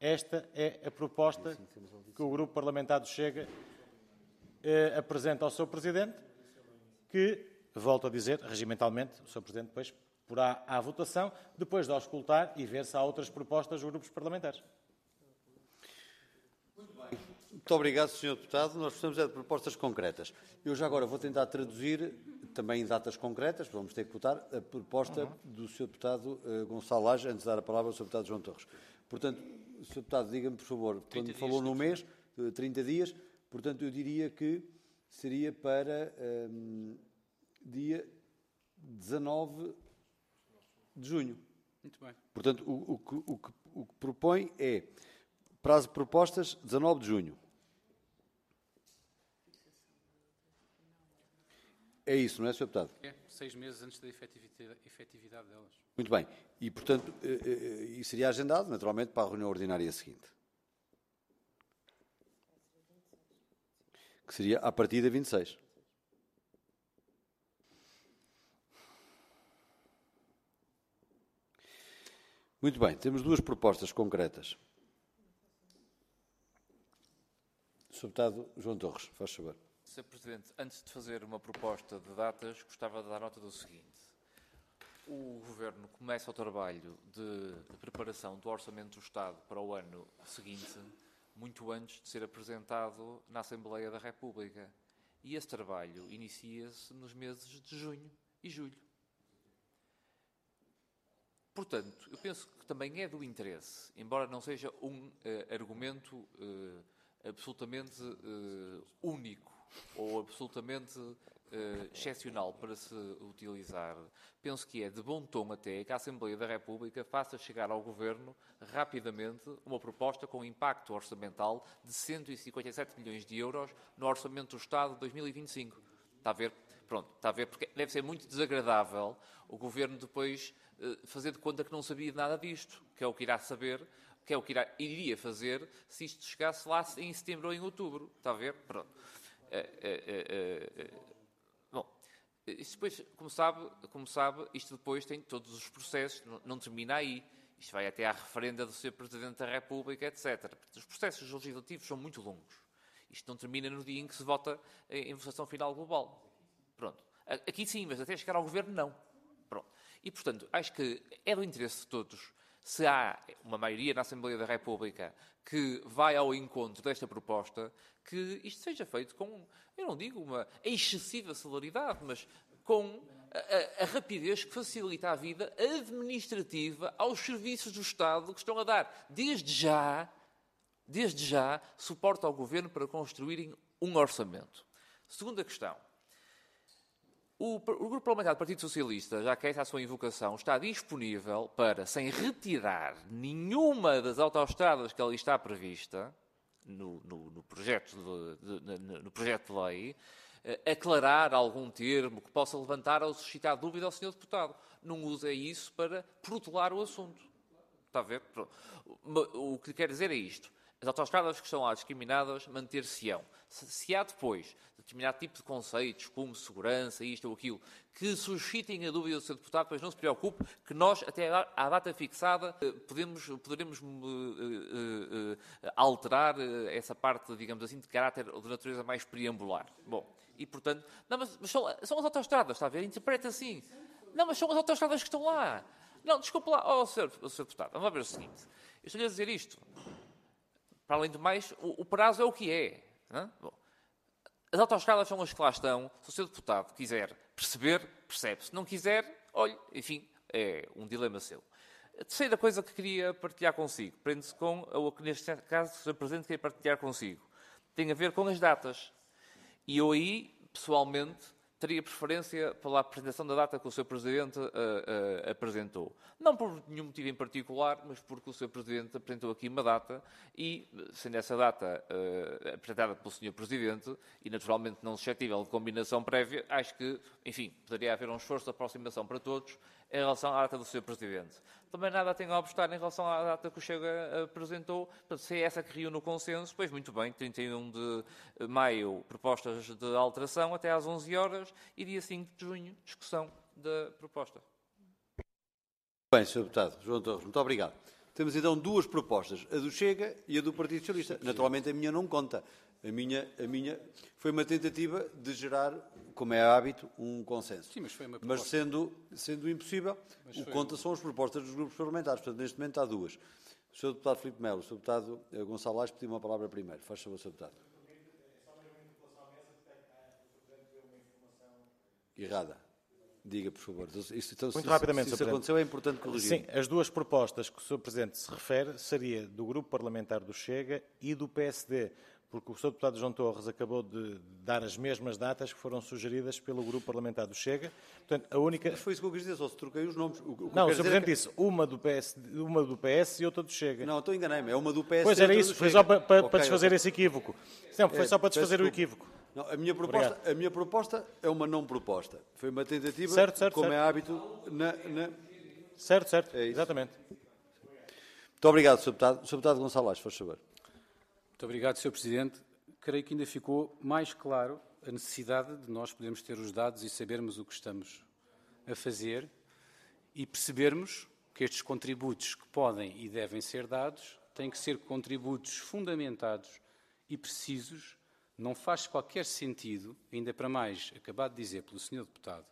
Esta é a proposta que o Grupo Parlamentar do Chega apresenta ao Sr. Presidente, que, volto a dizer, regimentalmente, o Sr. Presidente depois porá à votação, depois de auscultar e ver se há outras propostas dos grupos parlamentares. Muito obrigado, Sr. Deputado. Nós precisamos de propostas concretas. Eu já agora vou tentar traduzir, também em datas concretas, vamos ter que votar, a proposta do Sr. Deputado Gonçalo Lage, antes de dar a palavra ao Sr. Deputado João Torres. Portanto, Sr. Deputado, diga-me, por favor, quando falou no mês, 30 dias, portanto, eu diria que seria para dia 19 de junho. Muito bem. Portanto, o que propõe é prazo de propostas 19 de junho. É isso, não é, Sr. Deputado? É, 6 meses antes da efetividade delas. Muito bem. E, portanto, isso seria agendado, naturalmente, para a reunião ordinária seguinte. Que seria a partir da 26. Muito bem. Temos duas propostas concretas. Sr. Deputado João Torres, faz favor. Sr. Presidente, antes de fazer uma proposta de datas, gostava de dar nota do seguinte. O Governo começa o trabalho de preparação do Orçamento do Estado para o ano seguinte, muito antes de ser apresentado na Assembleia da República. E esse trabalho inicia-se nos meses de junho e julho. Portanto, eu penso que também é do interesse, embora não seja um argumento absolutamente único ou absolutamente excepcional para se utilizar, penso que é de bom tom até que a Assembleia da República faça chegar ao Governo rapidamente uma proposta com impacto orçamental de 157 milhões de euros no Orçamento do Estado de 2025. Está a ver? Pronto, está a ver? Porque deve ser muito desagradável o Governo depois fazer de conta que não sabia de nada disto, que é o que irá saber, que é o que iria fazer se isto chegasse lá em setembro ou em outubro. Está a ver? Pronto. Bom, isto depois, como sabe, isto depois tem todos os processos, não termina aí. Isto vai até à referenda do Sr. Presidente da República, etc. Os processos legislativos são muito longos. Isto não termina no dia em que se vota em votação final global. Pronto. Aqui sim, mas até chegar ao Governo, não. Pronto. E, portanto, acho que é do interesse de todos, se há uma maioria na Assembleia da República que vai ao encontro desta proposta, que isto seja feito com, eu não digo uma excessiva celeridade, mas com a rapidez que facilita a vida administrativa aos serviços do Estado que estão a dar, desde já, suporte ao Governo para construírem um orçamento. Segunda questão. O Grupo Parlamentar do Partido Socialista, já que essa é a sua invocação, está disponível para, sem retirar nenhuma das autoestradas que ali está prevista, no projeto de lei, aclarar algum termo que possa levantar ou suscitar dúvida ao Sr. Deputado. Não use isso para protelar o assunto. Está a ver? O que quer dizer é isto. As autoestradas que estão lá discriminadas manter-se-ão. Se há depois determinado tipo de conceitos, como segurança, isto ou aquilo, que suscitem a dúvida do Sr. Deputado, pois não se preocupe, que nós, até à data fixada, poderemos alterar essa parte, digamos assim, de caráter ou de natureza mais preambular. Bom, e portanto... Não, mas são as autoestradas, está a ver? Interpreta assim. Não, mas são as autoestradas que estão lá. Não, desculpe lá. Sr. Deputado, vamos lá ver o seguinte. Eu estou-lhe a dizer isto. Para além do mais, o prazo é o que é. Bom, as autoestradas são as que lá estão. Se o Sr. Deputado quiser perceber, percebe. Se não quiser, olhe, enfim, é um dilema seu. A terceira coisa que queria partilhar consigo, prende-se com o que neste caso o Sr. Presidente quer partilhar consigo. Tem a ver com as datas. E eu aí, pessoalmente, teria preferência pela apresentação da data que o Sr. Presidente apresentou. Não por nenhum motivo em particular, mas porque o Sr. Presidente apresentou aqui uma data e, sendo essa data apresentada pelo Sr. Presidente e, naturalmente, não suscetível de combinação prévia, acho que, enfim, poderia haver um esforço de aproximação para todos em relação à data do Sr. Presidente. Também nada tem a obstar em relação à data que o Chega apresentou. Portanto, se é essa que reúne o consenso, pois muito bem, 31 de maio, propostas de alteração até às 11 horas e dia 5 de junho, discussão da proposta. Bem, Sr. Deputado João Torres, muito obrigado. Temos então duas propostas, a do Chega e a do Partido Socialista. Naturalmente a minha não conta. A minha foi uma tentativa de gerar, como é hábito, um consenso. Sim, mas foi uma proposta. Mas sendo impossível, o que conta são as propostas dos grupos parlamentares. Portanto, neste momento há duas. O Sr. Deputado Filipe Melo, o Sr. Deputado Gonçalo Lage pediu uma palavra primeiro. Faz favor, Sr. Deputado. Errada. Diga, por favor. Então, Muito rapidamente, se Sr. isso aconteceu, é importante corrigir. Sim, as duas propostas que o Sr. Presidente se refere seria do Grupo Parlamentar do Chega e do PSD, porque o Sr. Deputado João Torres acabou de dar as mesmas datas que foram sugeridas pelo Grupo Parlamentar do Chega. Portanto, a única... Mas foi isso que eu quis dizer, só se troquei os nomes. Não, o Sr. Presidente disse uma do PS e outra do Chega. Não, então enganei-me. É uma do PS. Pois era isso, foi só para desfazer okay. esse equívoco. Não, foi só para desfazer o equívoco. Não, a minha proposta é uma não proposta. Foi uma tentativa, como é hábito, Certo, É isso. exatamente. Muito obrigado, Sr. Deputado. Sr. Deputado Gonçalo Lage, faz favor. Muito obrigado, Sr. Presidente. Creio que ainda ficou mais claro a necessidade de nós podermos ter os dados e sabermos o que estamos a fazer e percebermos que estes contributos que podem e devem ser dados têm que ser contributos fundamentados e precisos. Não faz qualquer sentido, ainda para mais, acabado de dizer pelo Sr. Deputado,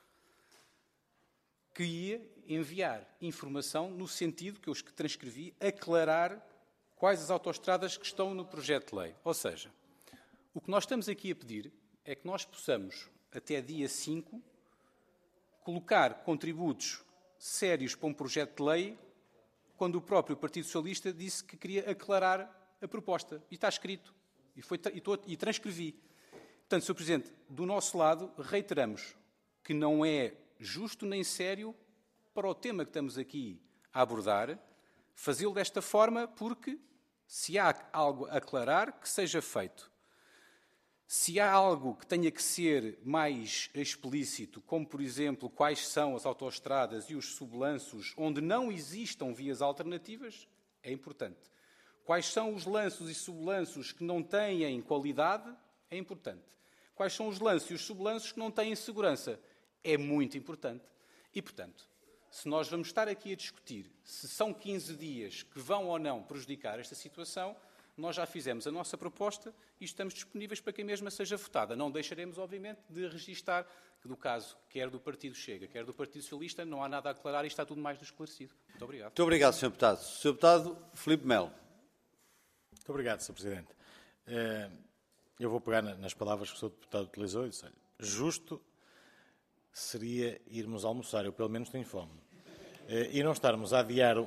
que ia enviar informação no sentido que eu transcrevi, aclarar quais as autoestradas que estão no projeto de lei. Ou seja, o que nós estamos aqui a pedir é que nós possamos, até dia 5, colocar contributos sérios para um projeto de lei, quando o próprio Partido Socialista disse que queria aclarar a proposta. E está escrito. E transcrevi. Portanto, Sr. Presidente, do nosso lado, reiteramos que não é justo nem sério para o tema que estamos aqui a abordar fazê-lo desta forma, porque se há algo a aclarar, que seja feito. Se há algo que tenha que ser mais explícito, como, por exemplo, quais são as autoestradas e os sublanços onde não existam vias alternativas, é importante. Quais são os lanços e sublanços que não têm qualidade? É importante. Quais são os lanços e os sublanços que não têm segurança? É muito importante. E, portanto, se nós vamos estar aqui a discutir se são 15 dias que vão ou não prejudicar esta situação, nós já fizemos a nossa proposta e estamos disponíveis para que a mesma seja votada. Não deixaremos, obviamente, de registar que, no caso, quer do Partido Chega, quer do Partido Socialista, não há nada a aclarar e está tudo mais do esclarecido. Muito obrigado. Muito obrigado, Sr. Deputado. Sr. Deputado Filipe Melo. Muito obrigado, Sr. Presidente. Eu vou pegar nas palavras que o Sr. Deputado utilizou e disse, olha, justo seria irmos almoçar, eu pelo menos tenho fome, e não estarmos a adiar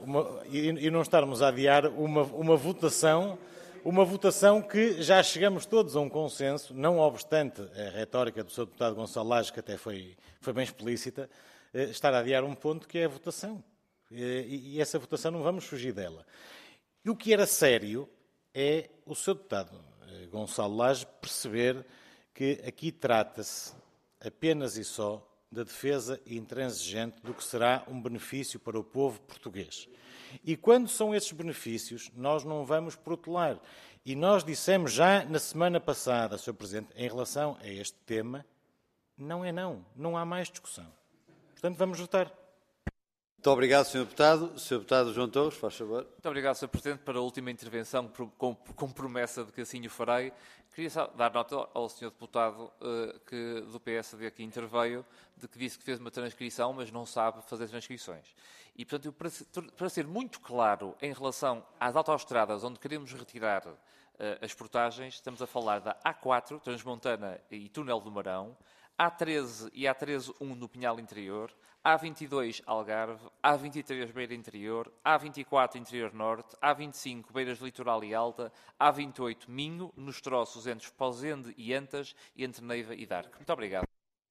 uma votação que já chegamos todos a um consenso, não obstante a retórica do Sr. Deputado Gonçalo Lage, que até foi bem explícita, estar a adiar um ponto que é a votação. E essa votação não vamos fugir dela. E o que era sério é o Sr. Deputado Gonçalo Lage perceber que aqui trata-se apenas e só da defesa intransigente do que será um benefício para o povo português. E quando são esses benefícios, nós não vamos protelar. E nós dissemos já na semana passada, Sr. Presidente, em relação a este tema, não é não. Não há mais discussão. Portanto, vamos votar. Muito obrigado, Sr. Deputado. Sr. Deputado João Torres, faz favor. Muito obrigado, Sr. Presidente, para a última intervenção, com promessa de que assim o farei. Queria só dar nota ao Sr. Deputado que do PSD que interveio, de que disse que fez uma transcrição, mas não sabe fazer transcrições. E, portanto, para ser muito claro em relação às autoestradas onde queremos retirar as portagens, estamos a falar da A4, Transmontana e Túnel do Marão, A13 e A13-1 no Pinhal Interior, A22 Algarve, A23 Beira Interior, A24 Interior Norte, A25 Beiras Litoral e Alta, A28 Minho, nos troços entre Esposende e Antas e entre Neiva e Darque. Muito obrigado.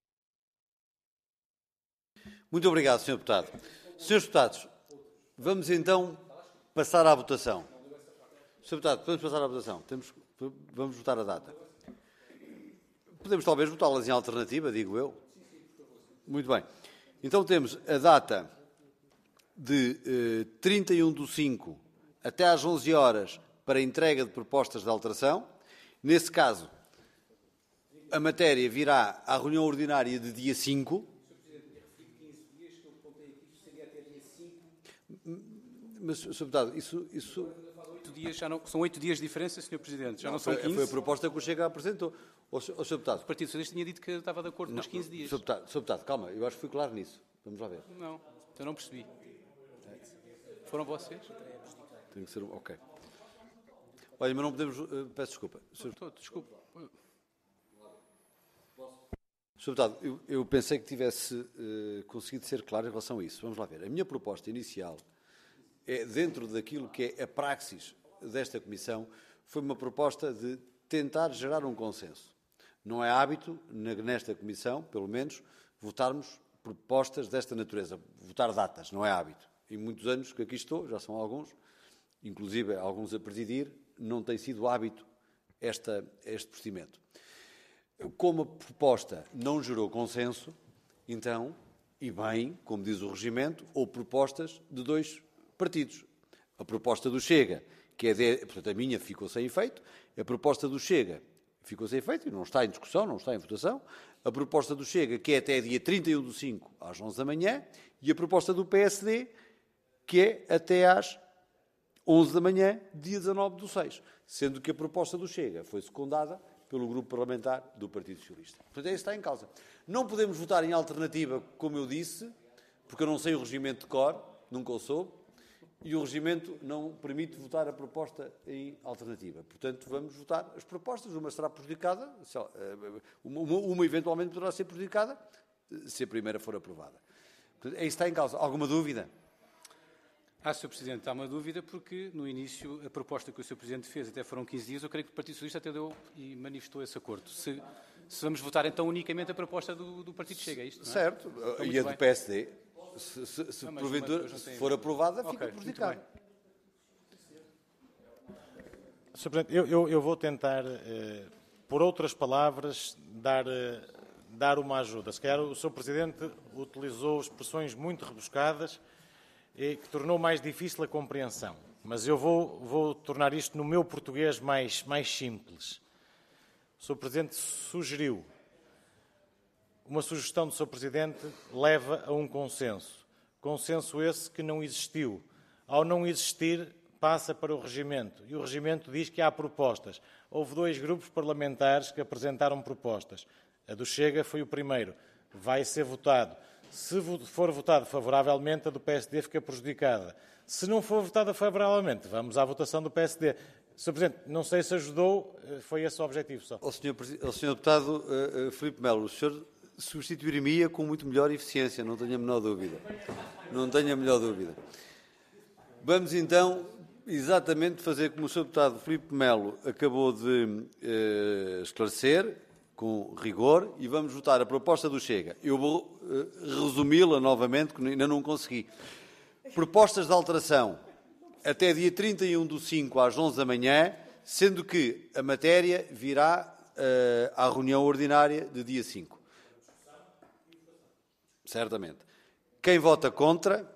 Muito obrigado, Sr. Deputado. Srs. Deputados, vamos então passar à votação. Sr. Deputado, podemos passar à votação. Vamos votar a data. Podemos talvez votá-las em alternativa, digo eu. Muito bem. Então temos a data de 31/5 até às 11 horas para entrega de propostas de alteração. Nesse caso, a matéria virá à reunião ordinária de dia 5. Mas, Sr. Deputado, isso 8 dias já não, são 8 dias de diferença, Sr. Presidente. Já não são 15. foi a proposta que o Chega apresentou. Sr. Deputado. O Partido Socialista tinha dito que estava de acordo com os 15 dias. Sr. Deputado, calma, eu acho que fui claro nisso. Vamos lá ver. Não, eu não percebi. Foram vocês? Tem que ser ok. Olha, mas não podemos... peço desculpa. Desculpe. Sr. Deputado, eu pensei que tivesse conseguido ser claro em relação a isso. Vamos lá ver. A minha proposta inicial é, dentro daquilo que é a praxis desta Comissão, foi uma proposta de tentar gerar um consenso. Não é hábito, nesta Comissão, pelo menos, votarmos propostas desta natureza. Votar datas, não é hábito. Em muitos anos que aqui estou, já são alguns, inclusive alguns a presidir, não tem sido hábito este procedimento. Como a proposta não gerou consenso, então, e bem, como diz o regimento, houve propostas de 2 partidos. A proposta do Chega, que é portanto, a minha ficou sem efeito, a proposta do Chega ficou sem efeito e não está em discussão, não está em votação, a proposta do Chega, que é até dia 31/5 às 11 da manhã, e a proposta do PSD, que é até às 11 da manhã, dia 19/6, sendo que a proposta do Chega foi secundada pelo Grupo Parlamentar do Partido Socialista. Portanto, é isso que está em causa. Não podemos votar em alternativa, como eu disse, porque eu não sei o regimento de cor, nunca o soube, e o regimento não permite votar a proposta em alternativa. Portanto, vamos votar as propostas, uma será prejudicada, uma eventualmente poderá ser prejudicada, se a primeira for aprovada. Portanto, é isso que está em causa. Alguma dúvida? Sr. Presidente, há uma dúvida porque, no início, a proposta que o Sr. Presidente fez até foram 15 dias, eu creio que o Partido Socialista até deu e manifestou esse acordo. Se vamos votar, então, unicamente a proposta do Partido Chega, é isto, não é? Certo. Então, e a do PSD, se Não, porventura mas não tem- for aprovada, Ok, fica muito prejudicada. Sr. Presidente, eu vou tentar, por outras palavras, dar uma ajuda. Se calhar o Sr. Presidente utilizou expressões muito rebuscadas e que tornou mais difícil a compreensão. Mas eu vou tornar isto no meu português mais simples. O Sr. Presidente sugeriu. Uma sugestão do Sr. Presidente leva a um consenso. Consenso esse que não existiu. Ao não existir, passa para o regimento. E o regimento diz que há propostas. Houve 2 grupos parlamentares que apresentaram propostas. A do Chega foi o primeiro. Vai ser votado. Se for votado favoravelmente, a do PSD fica prejudicada. Se não for votada favoravelmente, vamos à votação do PSD. Sr. Presidente, não sei se ajudou, foi esse o objetivo só. Ao Sr. Deputado Filipe Melo, o senhor substituir-me-ia com muito melhor eficiência, não tenho a menor dúvida. Não tenho a menor dúvida. Vamos então exatamente fazer como o Sr. Deputado Filipe Melo acabou de esclarecer, com rigor, e vamos votar a proposta do Chega. Eu vou resumi-la novamente, que ainda não consegui. Propostas de alteração até dia 31/5 às 11 da manhã, sendo que a matéria virá à reunião ordinária de dia 5. Certamente. Quem vota contra?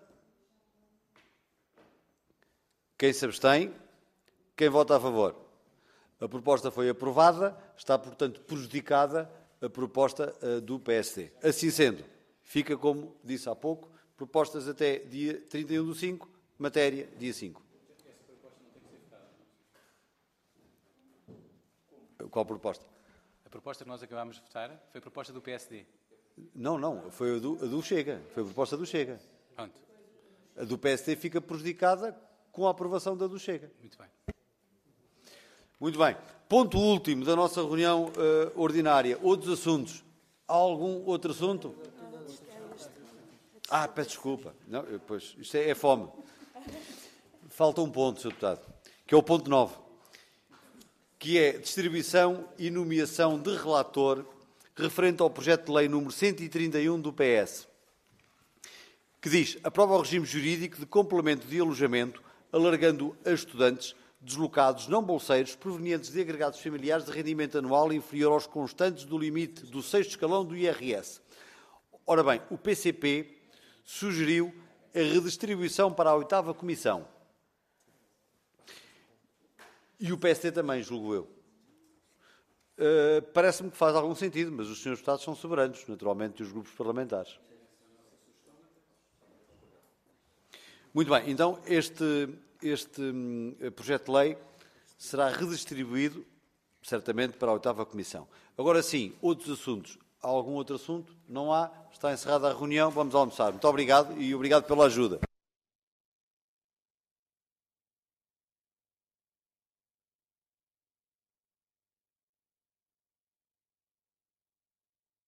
Quem se abstém? Quem vota a favor? A proposta foi aprovada, está, portanto, prejudicada a proposta do PSD. Assim sendo, fica como disse há pouco, propostas até dia 31/5, matéria dia 5. Qual proposta? A proposta que nós acabámos de votar foi a proposta do PSD. Não, foi a do Chega, foi a proposta do Chega. Pronto, A do PSD fica prejudicada com a aprovação da do Chega. muito bem. Muito bem. Ponto último da nossa reunião ordinária. Outros assuntos. Há algum outro assunto? Peço desculpa. Não, pois, isto é fome. Falta um ponto, Sr. Deputado, que é o ponto 9, que é distribuição e nomeação de relator referente ao projeto de lei número 131 do PS, que diz: aprova o regime jurídico de complemento de alojamento, alargando a estudantes deslocados não bolseiros provenientes de agregados familiares de rendimento anual inferior aos constantes do limite do 6º escalão do IRS. Ora bem, o PCP sugeriu a redistribuição para a 8ª Comissão. E o PSD também, julgo eu. Parece-me que faz algum sentido, mas os senhores deputados são soberanos, naturalmente, e os grupos parlamentares. Muito bem, então este projeto de lei será redistribuído, certamente, para a 8ª Comissão. Agora sim, outros assuntos. Há algum outro assunto? Não há? Está encerrada a reunião, vamos almoçar. Muito obrigado e obrigado pela ajuda.